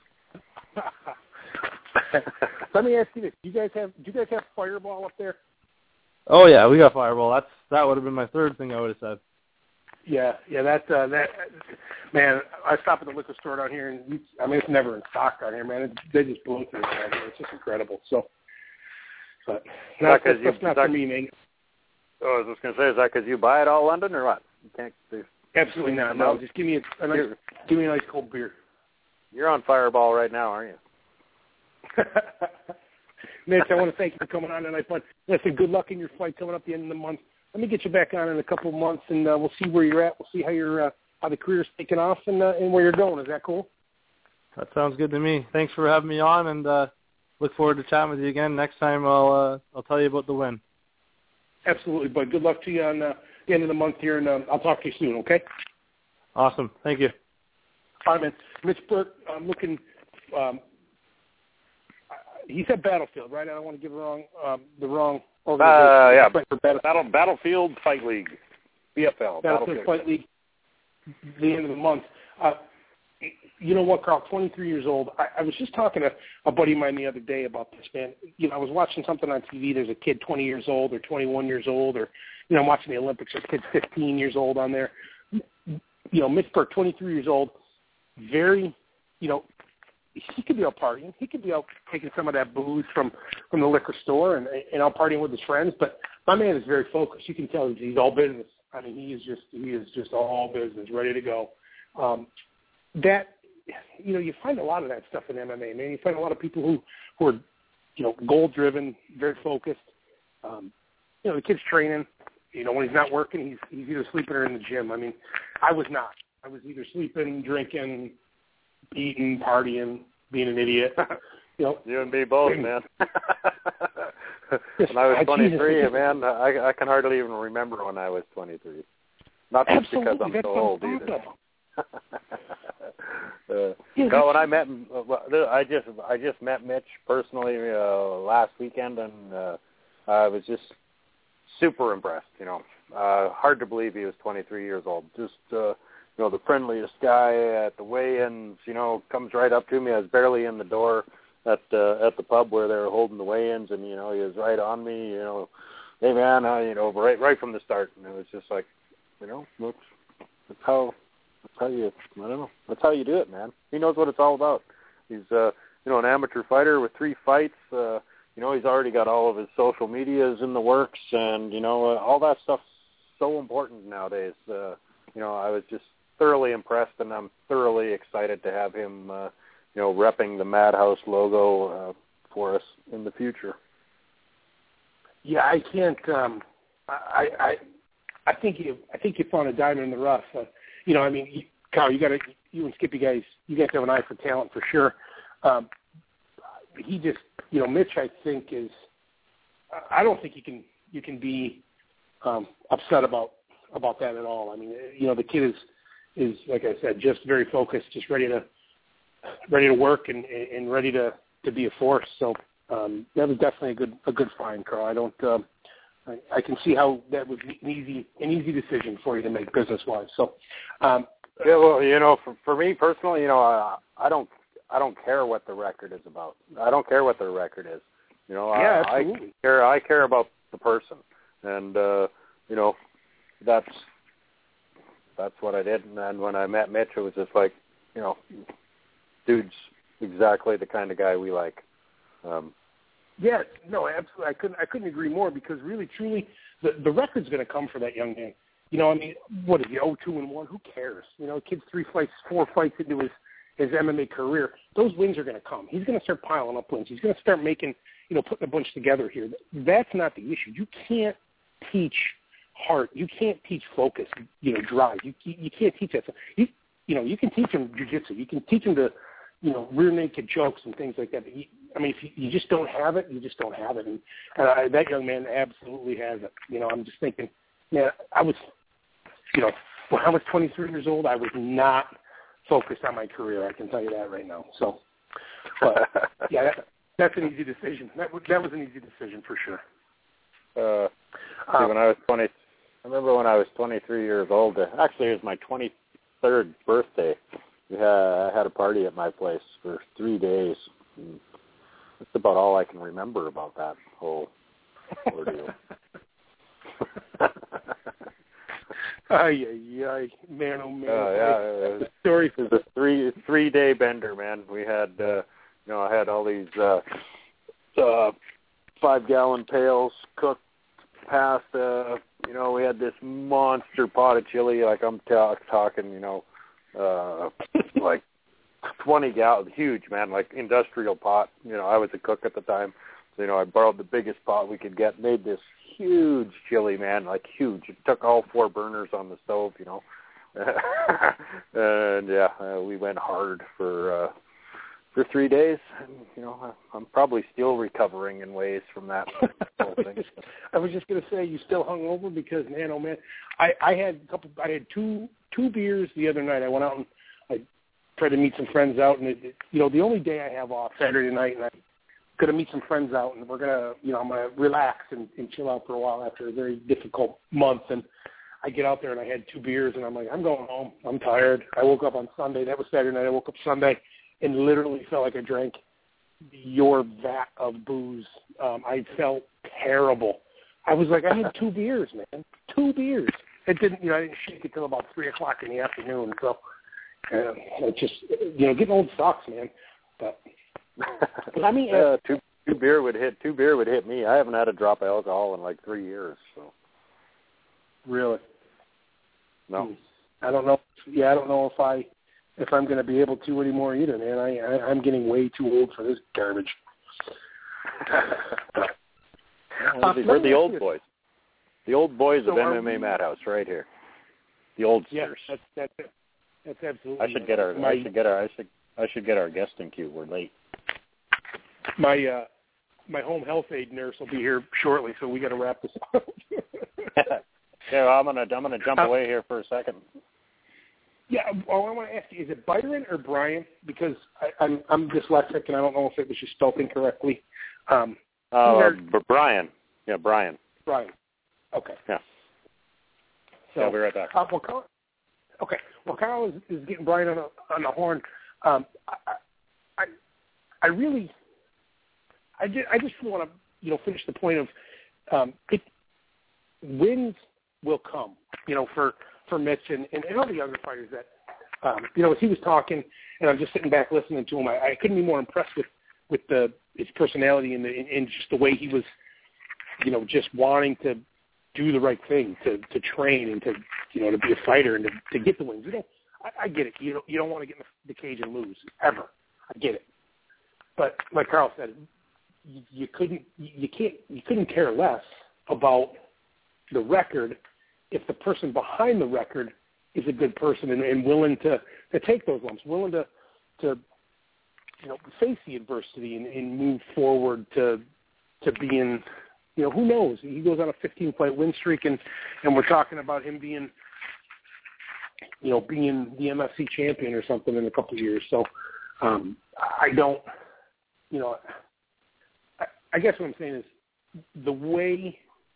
Let me ask you this: do you guys have Fireball up there? Oh yeah, we got Fireball. That would have been my third thing I would have said. Yeah, that man. I stop at the liquor store down here, and it's never in stock down here, man. They just blow through it. It's just incredible. So, but that's not for me, man. Oh, I was just gonna say, is that because you buy it all London or what? You can't. Absolutely not. No, just give me a nice cold beer. You're on Fireball right now, aren't you? Mitch, I want to thank you for coming on tonight, but listen, good luck in your fight coming up at the end of the month. Let me get you back on in a couple of months, and we'll see where you're at. We'll see how the career's taking off and where you're going. Is that cool? That sounds good to me. Thanks for having me on, and look forward to chatting with you again. Next time I'll tell you about the win. Absolutely, bud. Good luck to you on the end of the month here, and I'll talk to you soon, okay? Awesome. Thank you. All right, man. Mitch Burke, I'm looking he said Battlefield, right? I don't want to give the wrong organization. Battlefield Fight League, BFL. Battlefield Fight League, the end of the month. You know what, Carl, 23 years old. I was just talking to a buddy of mine the other day about this, man. You know, I was watching something on TV. There's a kid 20 years old or 21 years old, or, you know, I'm watching the Olympics. There's a kid 15 years old on there. You know, Mitch Burke, 23 years old, very, you know, he could be out partying. He could be out taking some of that booze from the liquor store and out partying with his friends. But my man is very focused. You can tell he's all business. I mean, he is just all business, ready to go. That, you know, you find a lot of that stuff in MMA, man. You find a lot of people who are, you know, goal-driven, very focused. You know, the kid's training. You know, when he's not working, he's either sleeping or in the gym. I mean, I was not. I was either sleeping, drinking, eating, partying, being an idiot. You know, you and me both, man. When I was 23, man, I can hardly even remember when I was 23. Not just because I'm so old either. No, when I met him, I just met Mitch personally last weekend, and I was just super impressed. You know, hard to believe he was 23 years old. Just you know, the friendliest guy at the weigh-ins. You know, comes right up to me. I was barely in the door at the pub where they were holding the weigh-ins, and you know, he was right on me. You know, hey man, you know, right from the start, and it was just like, you know, that's how you, I don't know, that's how you do it, man. He knows what it's all about. He's you know, an amateur fighter with 3 fights. You know, he's already got all of his social medias in the works, and you know, all that stuff's so important nowadays. You know, I was just thoroughly impressed, and I'm thoroughly excited to have him, you know, repping the Madhouse logo for us in the future. Yeah, I can't. I think you found a diamond in the rough. You know, I mean, Kyle, you and Skippy guys, you guys have an eye for talent for sure. He just, you know, Mitch, I think is. I don't think you can be upset about that at all. I mean, you know, the kid is like I said, just very focused, just ready to work and ready to be a force. So that was definitely a good find, Carl. I don't. I can see how that was an easy decision for you to make business wise. So, yeah, well, you know, for me personally, you know, I don't care what the record is about. I don't care what their record is. You know, yeah, absolutely. I care about the person, and you know, that's what I did. And then when I met Mitch, it was just like, you know, dude's exactly the kind of guy we like. Yeah, no, absolutely. I couldn't agree more, because really, truly, the record's going to come for that young man. You know, I mean, what is he, 0-2-1? Who cares? You know, kid's 4 fights into his MMA career. Those wins are going to come. He's going to start piling up wins. He's going to start making, you know, putting a bunch together here. That's not the issue. You can't teach heart. You can't teach focus, you know, drive. You can't teach that. You you can teach them jiu-jitsu. You can teach them to, rear naked chokes and things like that. But if you just don't have it, you just don't have it. And that young man absolutely has it. I'm just thinking, I was, when I was 23 years old, I was not focused on my career. I can tell you that right now. So, but yeah, that's an easy decision. That was an easy decision for sure. When I was 20, I remember when I was 23 years old. Actually, it was my 23rd birthday. I had a party at my place for 3 days. That's about all I can remember about that whole ordeal. Man, oh man! The story is a three-day bender, man. We had, I had all these 5-gallon pails cooked pasta. We had this monster pot of chili. Like I'm talking, like 20 gallons, huge, man, like industrial pot. I was a cook at the time, so I borrowed the biggest pot we could get. Made this huge chili, man, like huge. It took all 4 burners on the stove, and we went hard for 3 days. And, I'm probably still recovering in ways from that whole thing. I was just going to say, you still hung over because, man, oh man, I had two beers the other night. I went out and I tried to meet some friends out, and the only day I have off, Saturday night, and I going to meet some friends out, and we're going to, I'm going to relax and chill out for a while after a very difficult month. And I get out there, and I had 2 beers, and I'm like, I'm going home. I'm tired. I woke up on Sunday. That was Saturday night. I woke up Sunday and literally felt like I drank your vat of booze. I felt terrible. I was like, I had 2 beers, man. 2 beers. It didn't, I didn't shake it till about 3 o'clock in the afternoon. So, it just, getting old sucks, man. But I mean, two beer would hit me. I haven't had a drop of alcohol in like 3 years. So, really, no, I don't know. Yeah, I don't know if I'm going to be able to anymore either, man. I'm getting way too old for this garbage. We're the old boys. The old boys of MMA Madhouse, right here. The oldsters. Yeah, that's absolutely. I should get our guest in queue. We're late. My home health aide nurse will be here shortly, so we got to wrap this up. Yeah, I'm gonna jump away here for a second. Yeah, well, I want to ask you: is it Byron or Brian? Because I'm dyslexic and I don't know if it was just spelled incorrectly. Brian. Yeah, Brian. Brian. Okay. Yeah. So I'll be right back. Well, Carl is getting Brian on the horn. I just want to finish the point of wins will come. For Mitch and all the other fighters that as he was talking, and I'm just sitting back listening to him. I couldn't be more impressed with his personality and just the way he was, just wanting to do the right thing, to train and to be a fighter and to get the wins. I get it. You don't want to get in the cage and lose ever. I get it. But like Carl said, you couldn't care less about the record if the person behind the record is a good person and willing to take those lumps, willing to face the adversity and move forward to being, who knows? He goes on a 15-fight win streak, and we're talking about him being being the MFC champion or something in a couple of years. So I don't, I guess what I'm saying is the way.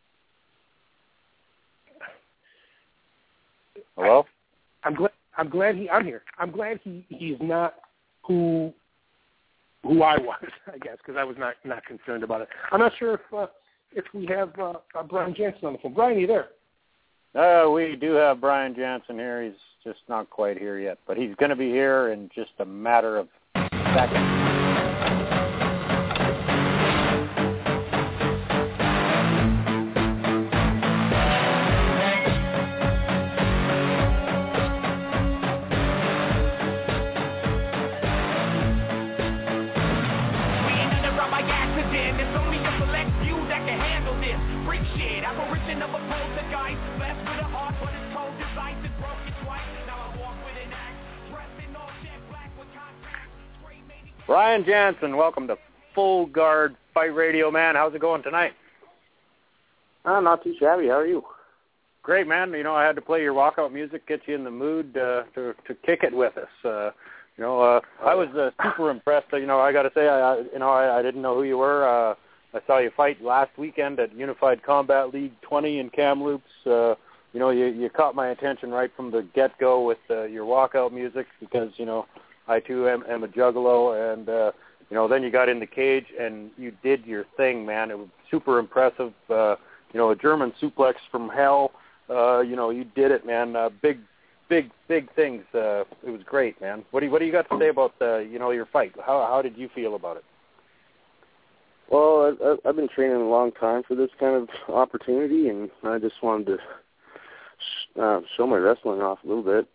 Hello? I'm glad I'm here. I'm glad he's not who I was, I guess, because I was not concerned about it. I'm not sure if we have Brian Jansen on the phone. Brian, are you there? We do have Brian Jansen here. He's just not quite here yet, but he's going to be here in just a matter of seconds. Ryan Jansen, welcome to Full Guard Fight Radio, man. How's it going tonight? Not too shabby. How are you? Great, man. You know, I had to play your walkout music, get you in the mood to kick it with us. I was super impressed. You know, I got to say, I didn't know who you were. I saw you fight last weekend at Unified Combat League 20 in Kamloops. You caught my attention right from the get-go with your walkout music because, you know, I too am a juggalo, and then you got in the cage and you did your thing, man. It was super impressive. A German suplex from hell. You did it, man. Big things. It was great, man. What do you got to say about your fight? How did you feel about it? Well, I've been training a long time for this kind of opportunity, and I just wanted to show my wrestling off a little bit.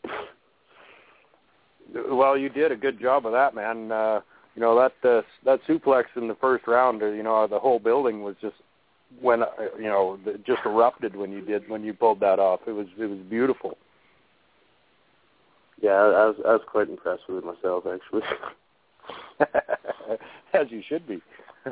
Well, you did a good job of that, man. That suplex in the first round, the whole building was just just erupted when you pulled that off. It was beautiful. Yeah, I was quite impressed with it myself, actually. As you should be.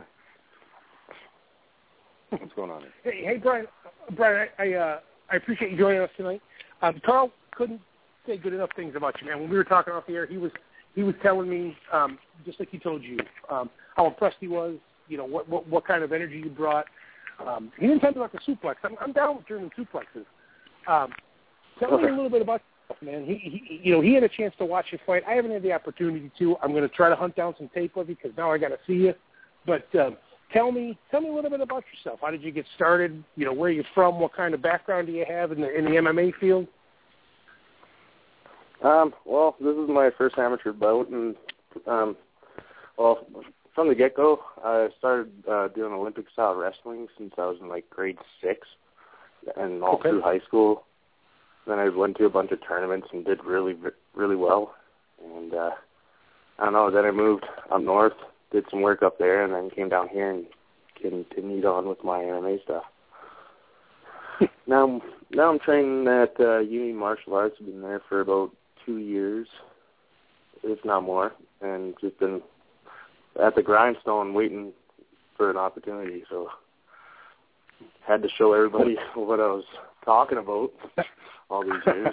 What's going on here? Hey, Brian, I appreciate you joining us tonight. Carl couldn't say good enough things about you, man. When we were talking off the air, he was telling me, just like he told you, how impressed he was. What kind of energy you brought. He didn't tell me about the suplex. I'm down with German suplexes. Tell me a little bit about yourself, man. He had a chance to watch you fight. I haven't had the opportunity to. I'm going to try to hunt down some tape of you because now I got to see you. But tell me a little bit about yourself. How did you get started? Where you're from? What kind of background do you have in the MMA field? Well, this is my first amateur bout, and from the get-go, I started doing Olympic-style wrestling since I was in, grade 6 and all through high school. Then I went to a bunch of tournaments and did really, really well. And, then I moved up north, did some work up there, and then came down here and continued on with my MMA stuff. Now I'm training at Uni Martial Arts. I've been there for about 2 years, if not more, and just been at the grindstone waiting for an opportunity, so had to show everybody what I was talking about all these years.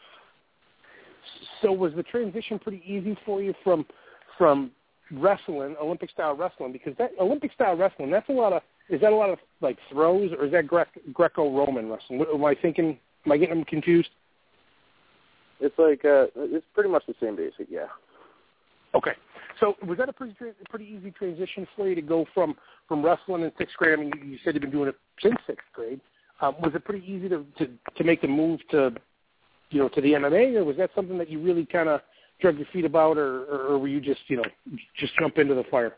So was the transition pretty easy for you from wrestling, Olympic-style wrestling? Because that Olympic-style wrestling, is that a lot of throws, or is that Greco-Roman wrestling? Am I getting them confused? It's it's pretty much the same basic, yeah. Okay. So was that a pretty easy transition for you to go from wrestling in 6th grade? I mean, you said you've been doing it since 6th grade. Was it pretty easy to make the move to the MMA, or was that something that you really kind of drug your feet about, or were you just jump into the fire?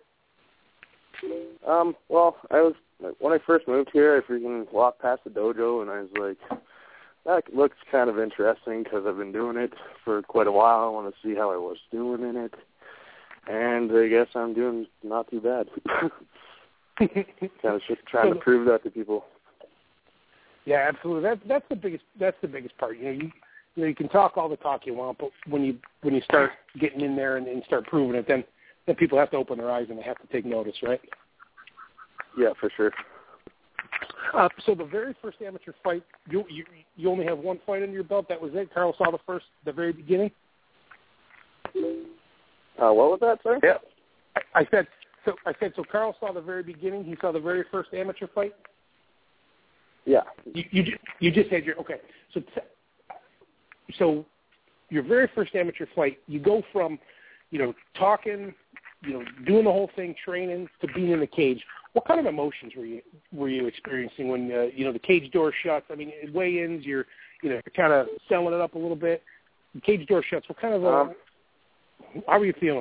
Well, when I first moved here, I freaking walked past the dojo, and I was like, that looks kind of interesting because I've been doing it for quite a while. I want to see how I was doing in it. And I guess I'm doing not too bad. Kind of just trying to prove that to people. Yeah, absolutely. That's the biggest part. You can talk all the talk you want, but when you start getting in there and start proving it, then people have to open their eyes and they have to take notice, right? Yeah, for sure. So the very first amateur fight, you only have one fight under your belt. That was it. Carl saw the very beginning. What was that, sir? Yeah. I said so. Carl saw the very beginning. He saw the very first amateur fight. Yeah. You just said okay. So your very first amateur fight, you go from talking, doing the whole thing, training, to being in the cage. What kind of emotions were you experiencing when the cage door shuts? I mean, weigh-ins, you're kind of selling it up a little bit. The cage door shuts. What kind of how are you feeling?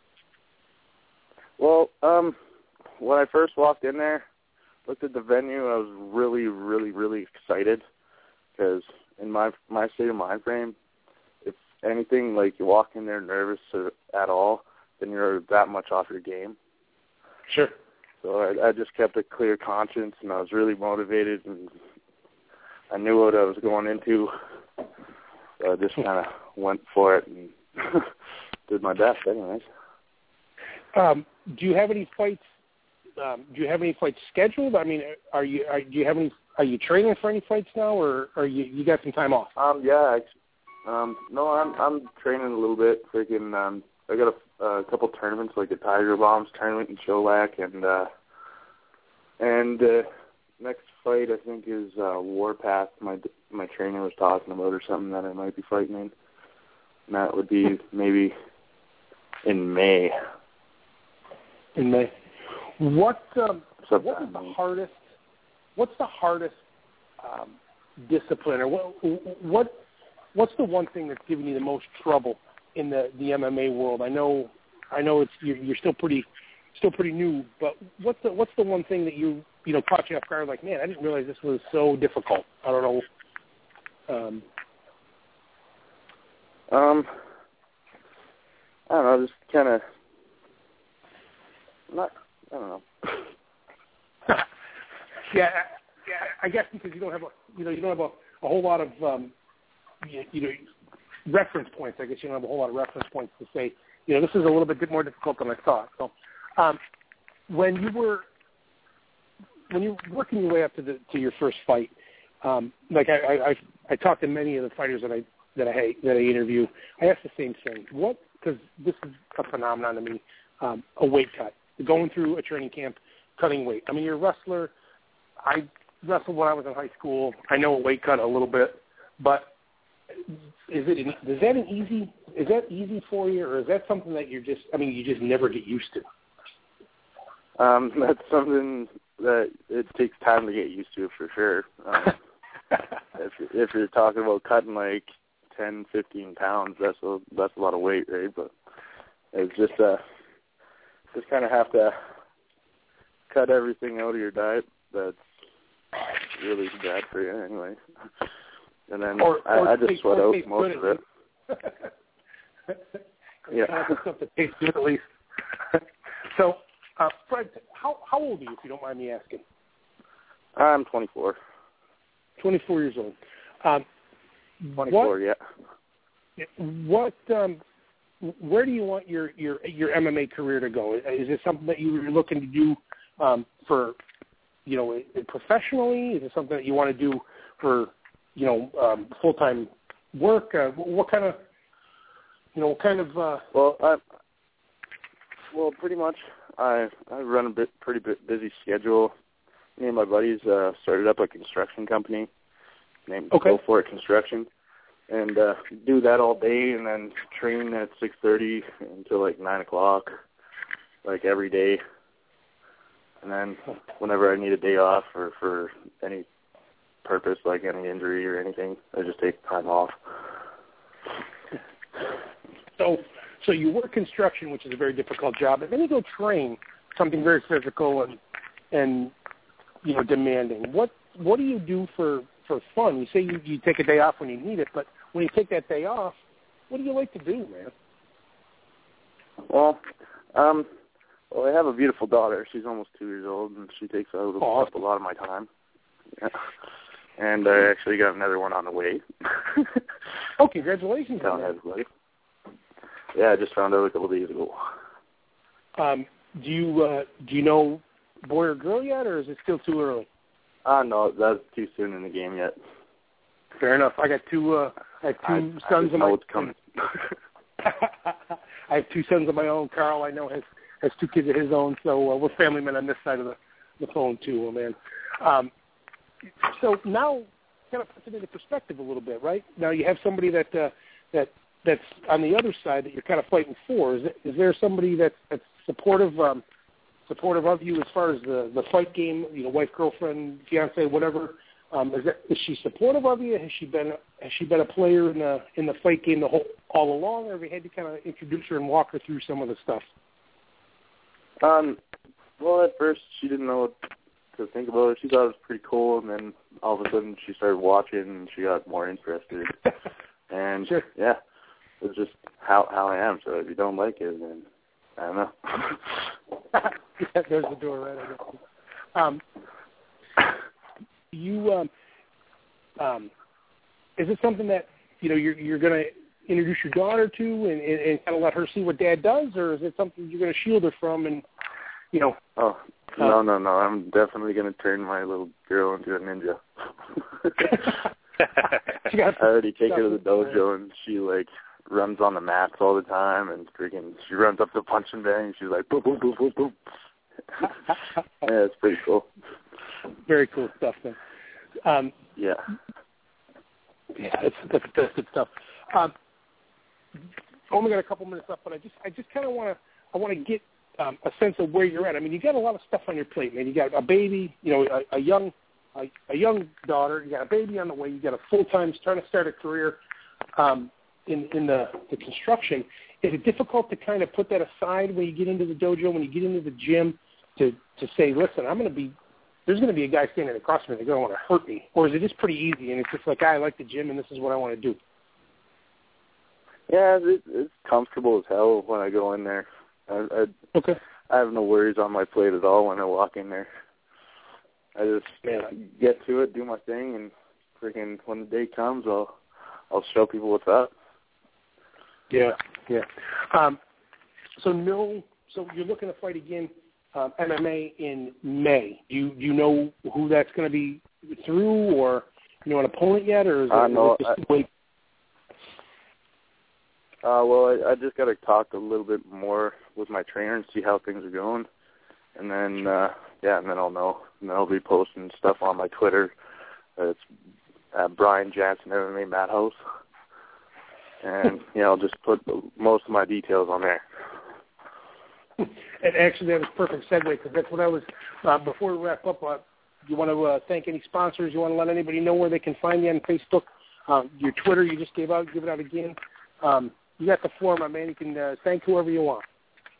Well, when I first walked in there, looked at the venue, I was really, really, really excited because in my state of mind frame, if anything, you walk in there nervous at all, then you're that much off your game. Sure. So I just kept a clear conscience, and I was really motivated, and I knew what I was going into. So I just kind of went for it and did my best anyways. Do you have any fights? Scheduled? I mean, are you training for any fights now, or are you got some time off? Yeah. No, I'm training a little bit. Freaking, I got a couple tournaments, like the Tiger Bombs tournament in Chilliwack, and next fight I think is Warpath. My trainer was talking about, or something that I might be fighting in. And that would be maybe in May. In May. What's the hardest discipline, or what's the one thing that's giving you the most trouble in the MMA world? I know it's you're still pretty new, but what's the one thing that you caught you off guard? Like, man, I didn't realize this was so difficult. I don't know. I don't know. Just kind of not. I don't know. Yeah. I guess because you don't have a whole lot of reference points. I guess you don't have a whole lot of reference points to say, this is a little bit more difficult than I thought. So, when you were working your way up to your first fight, like I talked to many of the fighters that I interview. I asked the same thing. Because this is a phenomenon to me, a weight cut. Going through a training camp, cutting weight. I mean, you're a wrestler. I wrestled when I was in high school. I know a weight cut a little bit, but is that easy for you, or is that something that you just never get used to? That's something that it takes time to get used to, for sure. If you're talking about cutting like 10, 15 pounds, that's a lot of weight, right? But it's just kind of have to cut everything out of your diet that's really bad for you anyway. And then I just sweat out most of it. Yeah. Stuff that tastes good, at least. So, Fred, how old are you, if you don't mind me asking? I'm 24. 24 years old. 24, yeah. Where do you want your MMA career to go? Is it something that you're looking to do for, professionally? Is it something that you want to do for, full-time work? What kind of? Well, pretty much. I run a pretty busy schedule. Me and my buddies started up a construction company named Go For It Construction, and do that all day, and then train at 6:30 until like 9 o'clock, like every day. And then whenever I need a day off or for any purpose, like any injury or anything, I just take time off. So you work construction, which is a very difficult job, and then you go train something very physical and demanding. What do you do for fun? You say you take a day off when you need it, but when you take that day off, what do you like to do, man? Well, I have a beautiful daughter. She's almost 2 years old, and she takes up a lot of my time. Yeah. And I actually got another one on the way. Oh, congratulations on that. Yeah, I just found out a couple days ago. Do you know boy or girl yet, or is it still too early? No, that's too soon in the game yet. Fair enough. I got two sons of my own. I have two sons of my own. Carl, I know, has two kids of his own, so we're family men on this side of the phone too, man. So now, kind of puts it into perspective a little bit, right? Now you have somebody that's on the other side that you're kind of fighting for. Is there somebody that's supportive of you as far as the fight game? Wife, girlfriend, fiance, whatever. Is she supportive of you? Has she been a player in the fight game all along, or have you had to kind of introduce her and walk her through some of the stuff? Well, at first she didn't know what to think about it. She thought it was pretty cool, and then all of a sudden she started watching and she got more interested. And sure. Yeah, it's just how I am. So if you don't like it, then I don't know. Yeah, there's the door, right? I guess. Is it something that you're gonna introduce your daughter to and kind of let her see what Dad does, or is it something you're going to shield her from? And Oh, no. I'm definitely going to turn my little girl into a ninja. I already take her to the dojo, and she runs on the mats all the time, and she runs up to the punching bag, and she's like boom, boom, boom, boom, boom. Yeah, it's pretty cool. Very cool stuff, man. Yeah, that's good stuff. Only got a couple minutes left, but I just kind of want to get a sense of where you're at. I mean, you got a lot of stuff on your plate, man. You got a baby, a young daughter. You got a baby on the way. You got a full-time trying to start a career in the construction. Is it difficult to kind of put that aside when you get into the dojo, when you get into the gym, to say, listen, there's going to be a guy standing across from me that's going to want to hurt me? Or is it just pretty easy and it's just like, I like the gym and this is what I want to do? Yeah, it's comfortable as hell when I go in there. Okay. I have no worries on my plate at all when I walk in there. I just get to it, do my thing, and freaking when the day comes, I'll show people what's up. Yeah. So you're looking to fight again, MMA in May. Do you know who that's going to be through, or an opponent yet, or is it just wait? Well, I just got to talk a little bit more with my trainer and see how things are going, and then and then I'll know. And then I'll be posting stuff on my Twitter. It's Brian Jansen MMA Madhouse, and I'll just put most of my details on there. And actually, that was a perfect segue, because that's what I was. Before we wrap up, you want to thank any sponsors? You want to let anybody know where they can find you on Facebook? Your Twitter you just gave out. Give it out again. You got the floor, my man. You can thank whoever you want.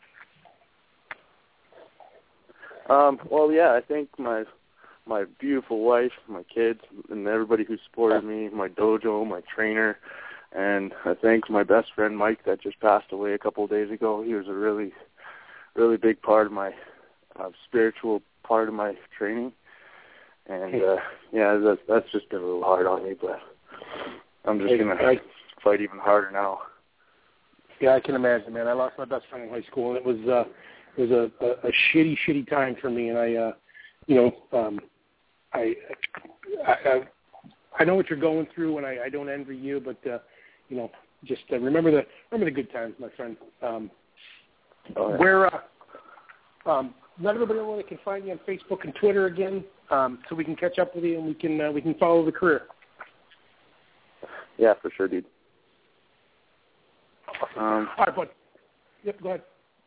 I thank my beautiful wife, my kids, and everybody who supported me, my dojo, my trainer, and I thank my best friend Mike that just passed away a couple of days ago. He was a really, really big part of my spiritual part of my training, and that's just been a little hard on me, but I'm just gonna fight even harder now. Yeah, I can imagine, man. I lost my best friend in high school, and it was a shitty time for me. And I know what you're going through, and I don't envy you, but just remember the good times, my friend. Let everybody know where they can find you on Facebook and Twitter again, so we can catch up with you and we can follow the career. Yeah, for sure, dude. All right, bud. Yep, go ahead.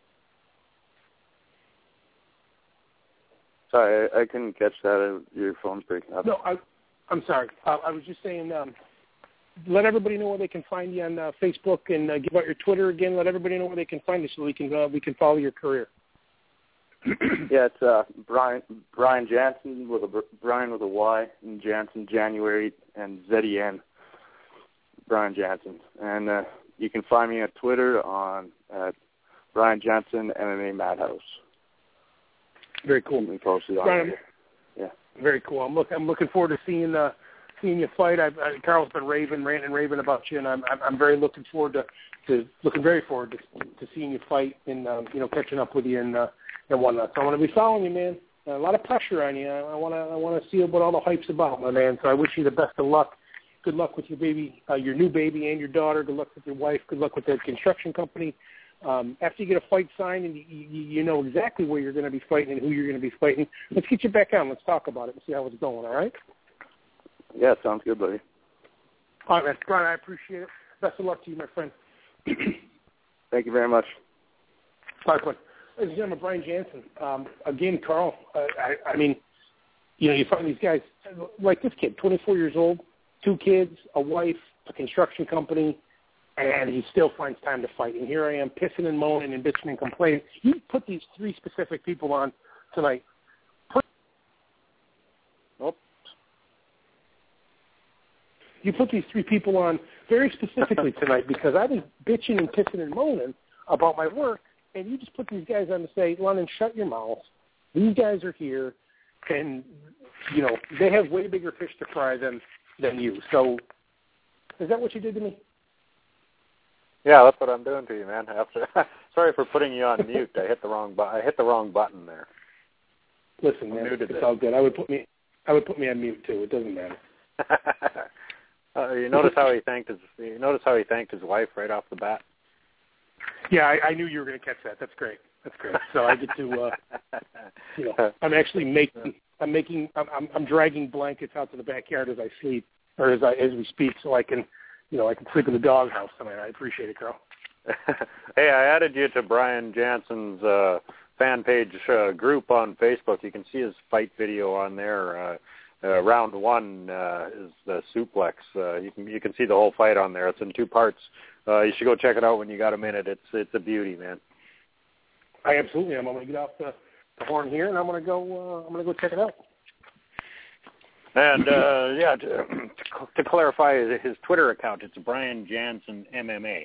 Sorry, I couldn't catch that. Your phone's breaking up. No, I'm sorry. I was just saying, let everybody know where they can find you on Facebook, and give out your Twitter again. Let everybody know where they can find you so we can follow your career. Yeah, it's Brian Jansen with a Y, and Jansen January, and ZEN. Brian Jansen, and you can find me on Twitter at Brian Jansen MMA Madhouse. Very cool. We posted on Brian, there. Yeah. Very cool. I'm looking forward to seeing you fight. Carl's been ranting and raving about you, and I'm very looking forward to seeing you fight and catching up with you and whatnot. So I'm going to be following you, man. A lot of pressure on you. I want to see what all the hype's about, my man. So I wish you the best of luck. Good luck with your baby, your new baby, and your daughter. Good luck with your wife. Good luck with that construction company. After you get a fight signed and you know exactly where you're going to be fighting and who you're going to be fighting, let's get you back on. Let's talk about it and see how it's going, all right? Yeah, sounds good, buddy. All right, man. Brian, I appreciate it. Best of luck to you, my friend. Thank you very much. All right, bud. Ladies and gentlemen, Brian Jansen. Again, Carl, I mean, you find these guys like this kid, 24 years old, 2 kids, a wife, a construction company, and he still finds time to fight. And here I am pissing and moaning and bitching and complaining. You put these 3 specific people on tonight. You put these 3 people on very specifically tonight because I've been bitching and pissing and moaning about my work, and you just put these guys on to say, London, shut your mouth. These guys are here, and, they have way bigger fish to fry than you. So is that what you did to me? Yeah, that's what I'm doing to you, man. Sorry for putting you on mute. I hit the wrong button there. Listen, man, it's all good. I would put me on mute too. It doesn't matter. You notice how he thanked his wife right off the bat? Yeah, I knew you were going to catch that. That's great. So I get to, I'm dragging blankets out to the backyard as I sleep, or as we speak, so I can sleep in the doghouse tonight. I appreciate it, Carl. Hey, I added you to Brian Jansen's fan page group on Facebook. You can see his fight video on there. Round 1 is the suplex. You can see the whole fight on there. It's in 2 parts. You should go check it out when you got a minute. It's a beauty, man. I absolutely am. I'm going to get off the horn here, and I'm going to go check it out. And to clarify his Twitter account, it's Brian Jansen MMA.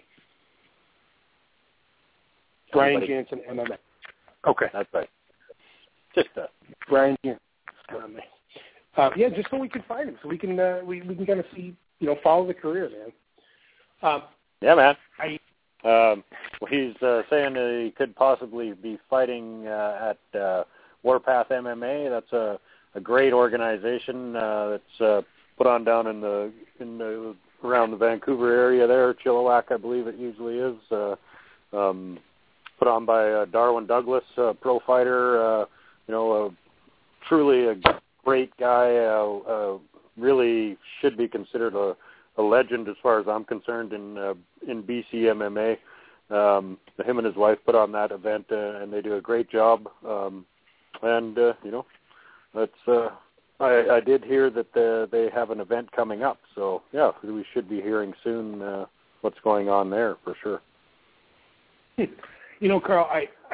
Brian Jansen MMA. Okay, that's right. Just Brian Jansen MMA. Just so we can find him, so we can kind of see, follow the career, man. Yeah, man. He's saying that he could possibly be fighting at Warpath MMA. That's a great organization that's put on down in the around the Vancouver area there, Chilliwack, I believe it usually is. Put on by Darwin Douglas, pro fighter. Truly a great guy. Really should be considered a legend as far as I'm concerned in BC MMA. Him and his wife put on that event, and they do a great job. That's I did hear that they have an event coming up. So yeah, we should be hearing soon what's going on there for sure. Carl,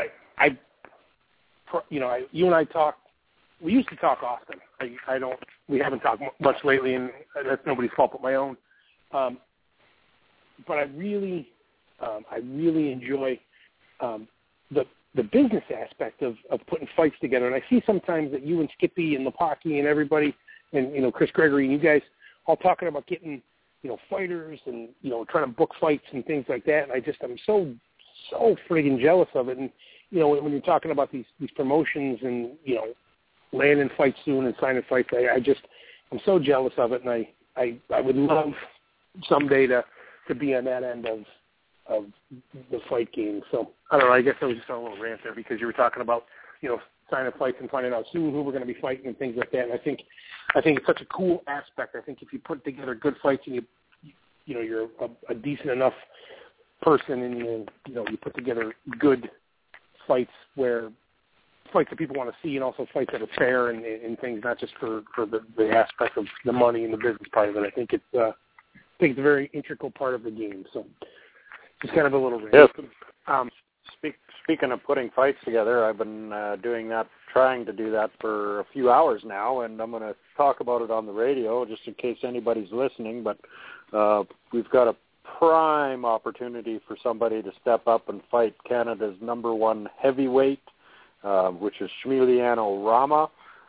you and I talk. We used to talk often. We haven't talked much lately, and that's nobody's fault but my own. But I really enjoy the business aspect of putting fights together. And I see sometimes that you and Skippy and Lepaki and everybody, and Chris Gregory and you guys all talking about getting fighters and trying to book fights and things like that. And I'm so friggin' jealous of it. And when you're talking about these promotions and landing fights soon and signing fights, I'm so jealous of it, and I would love someday to be on that end of the fight game. So I don't know. I guess I was just on a little rant there because you were talking about signing fights and finding out soon who we're going to be fighting and things like that. And I think it's such a cool aspect. I think if you put together good fights and you're a decent enough person and you put together good fights that people want to see, and also fights that are fair and things, not just for the aspect of the money and the business part of it. I think it's a very integral part of the game. So just kind of a little rant. Yes. Speaking of putting fights together, I've been trying to do that for a few hours now, and I'm going to talk about it on the radio just in case anybody's listening. But we've got a prime opportunity for somebody to step up and fight Canada's #1 heavyweight, which is Shmiliano Rama.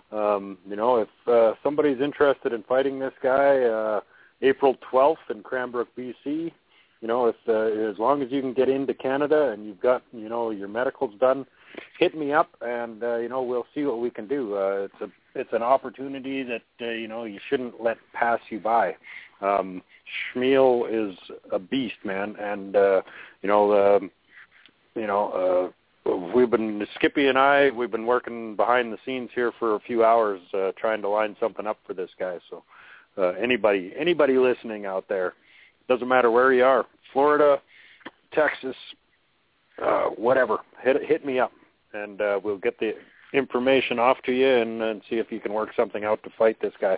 If somebody's interested in fighting this guy, April 12th in Cranbrook, BC, as long as you can get into Canada and you've got, your medicals done, hit me up and, we'll see what we can do. It's an opportunity that, you shouldn't let pass you by. Shmeel is a beast, man. And, Skippy and we've been working behind the scenes here for a few hours, trying to line something up for this guy. So, anybody listening out there, doesn't matter where you are, Florida, Texas, whatever, hit me up and, we'll get the information off to you and see if you can work something out to fight this guy.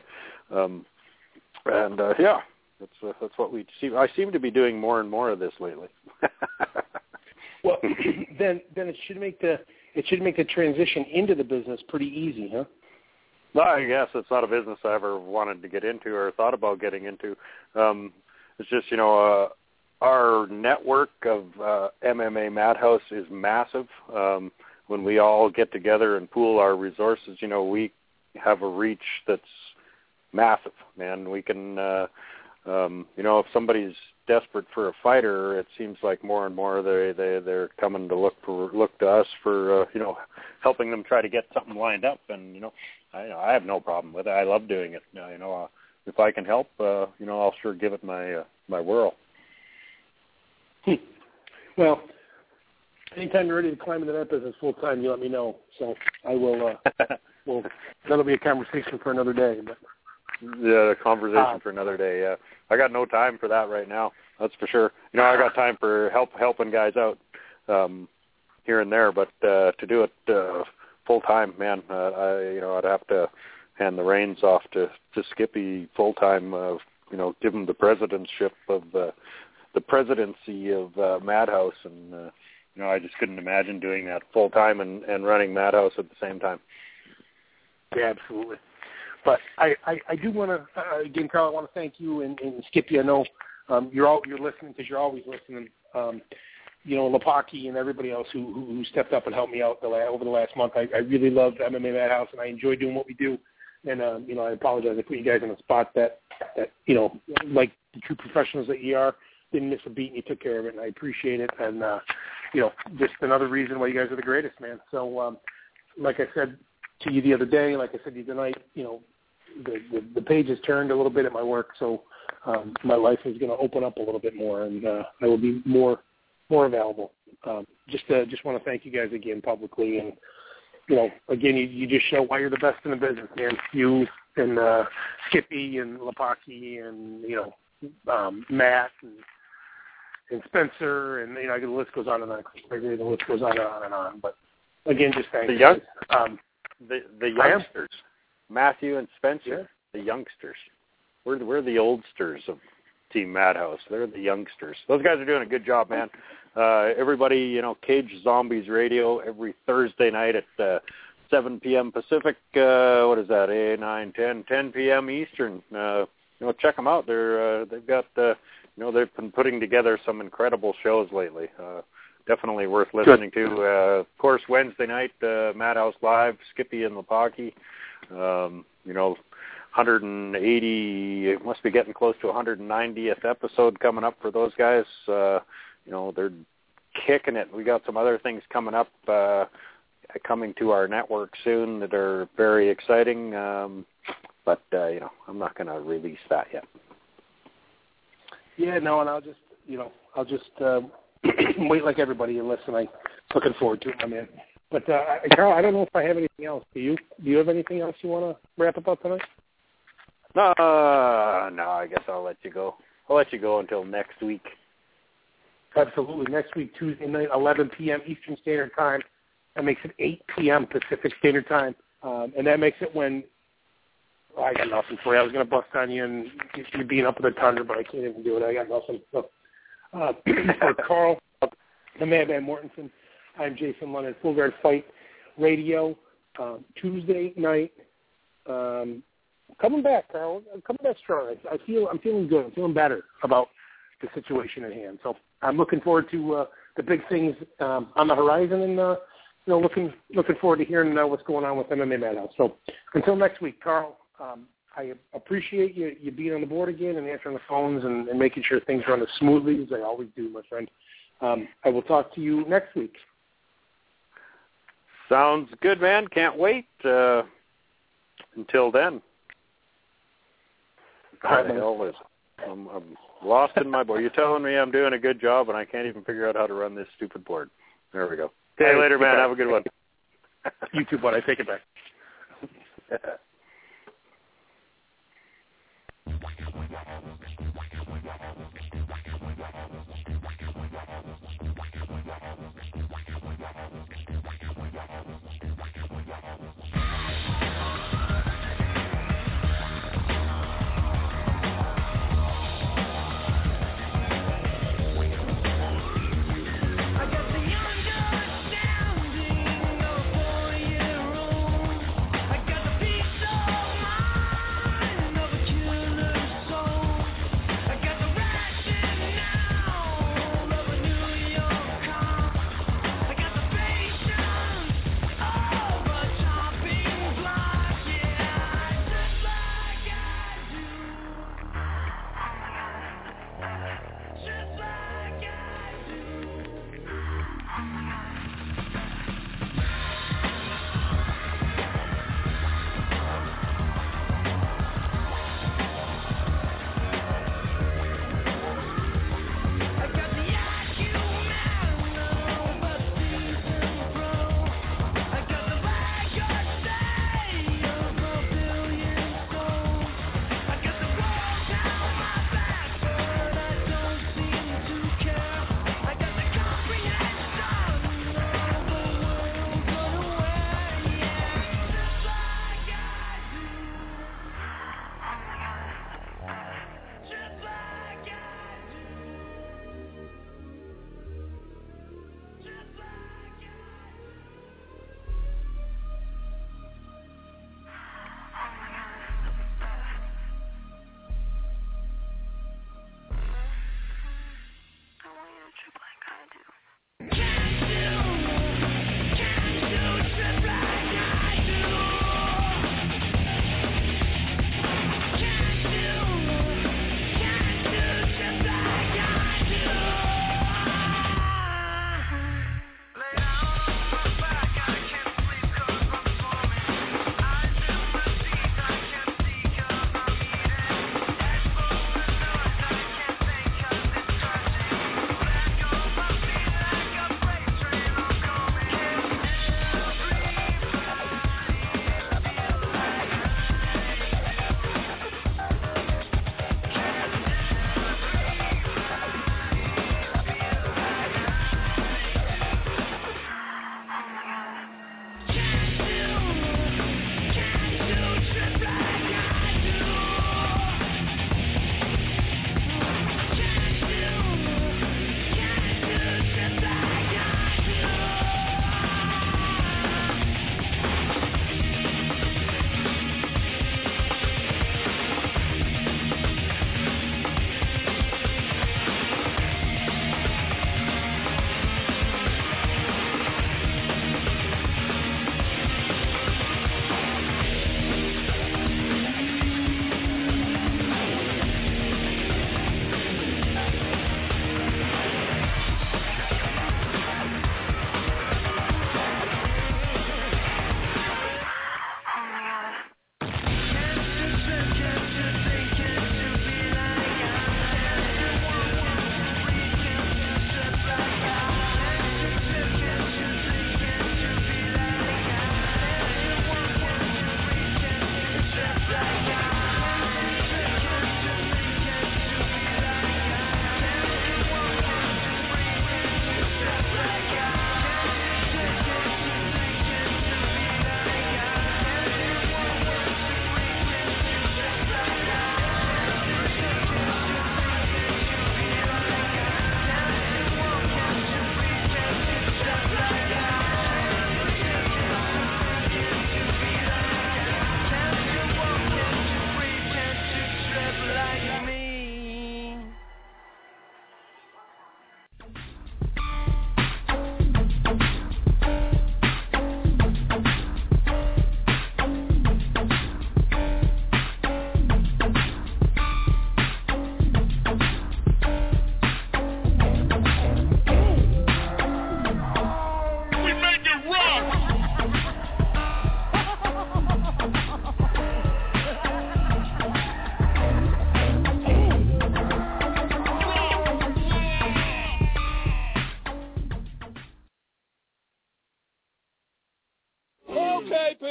That's what we see. I seem to be doing more and more of this lately. Well, then it should make the transition into the business pretty easy, huh? Well, I guess it's not a business I ever wanted to get into or thought about getting into. It's just, our network of MMA Madhouse is massive. When we all get together and pool our resources, we have a reach that's massive, man. We can, if somebody's desperate for a fighter, it seems like more and more they're coming to look to us for helping them try to get something lined up. And I have no problem with it. I love doing it. If I can help, I'll sure give it my whirl. Well, anytime you're ready to climb into that business full time, you let me know. So I will. Well, that'll be a conversation for another day. But yeah, a conversation for another day. Yeah, I got no time for that right now. That's for sure. I got time for helping guys out here and there, but to do it full time, man, I'd have to hand the reins off to Skippy full time. Give him the presidentship of the presidency of Madhouse, and I just couldn't imagine doing that full time and running Madhouse at the same time. Yeah, absolutely. But I do want to again, Carl. I want to thank you and Skippy. I know you're listening because you're always listening. Lepaki and everybody else who stepped up and helped me out over the last month. I really loved MMA Madhouse, and I enjoy doing what we do. And I apologize. I put you guys in a spot that like the true professionals that you are, didn't miss a beat, and you took care of it, and I appreciate it. And just another reason why you guys are the greatest, man. So like I said to you the other day, like I said to you tonight, the page has turned a little bit at my work, so my life is going to open up a little bit more, and I will be more available. Just want to thank you guys again publicly, and again, you just show why you're the best in the business, man. You and Skippy and Lepaki and Matt and Spencer, and the list goes on and on. The list goes on and on. But again, just thank you. The youngsters, Matthew and Spencer, the youngsters. We're the oldsters of Team Madhouse. They're the youngsters. Those guys are doing a good job, man. Everybody, Cage Zombies Radio every Thursday night at 7 p.m. Pacific. What is that? 8, 9, 10 p.m. Eastern. Check them out. They've got they've been putting together some incredible shows lately. Definitely worth listening to. Of course, Wednesday night, Madhouse Live, Skippy and Lepaki. 180, it must be getting close to 190th episode coming up for those guys. They're kicking it. We got some other things coming up, coming to our network soon that are very exciting. But I'm not going to release that yet. Yeah, no, and I'll just wait like everybody and listen. I'm looking forward to it, my man. But Carl, I don't know if I have anything else. Do you? Do you have anything else you want to wrap up tonight? No, I guess I'll let you go. I'll let you go until next week. Absolutely. Next week, Tuesday night, 11 p.m. Eastern Standard Time. That makes it 8 p.m. Pacific Standard Time. And that makes it when I got nothing for you. I was going to bust on you and you being up in the tundra, but I can't even do it. I got nothing. So, for Carl, the Madman Mortensen, I'm Jason London, Full Guard Fight Radio, Tuesday night. Coming back, Carl. Coming back strong. I'm feeling good. I'm feeling better about the situation at hand. So I'm looking forward to the big things on the horizon, and looking forward to hearing what's going on with MMA Madhouse. So until next week, Carl. I appreciate you being on the board again and answering the phones and making sure things run as smoothly as they always do, my friend. I will talk to you next week. Sounds good, man. Can't wait. Until then. I'm lost in my board. You're telling me I'm doing a good job, and I can't even figure out how to run this stupid board. There we go. Okay, later, man. Have a good one. You too, bud. I take it back.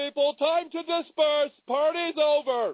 people. Time to disperse. Party's over.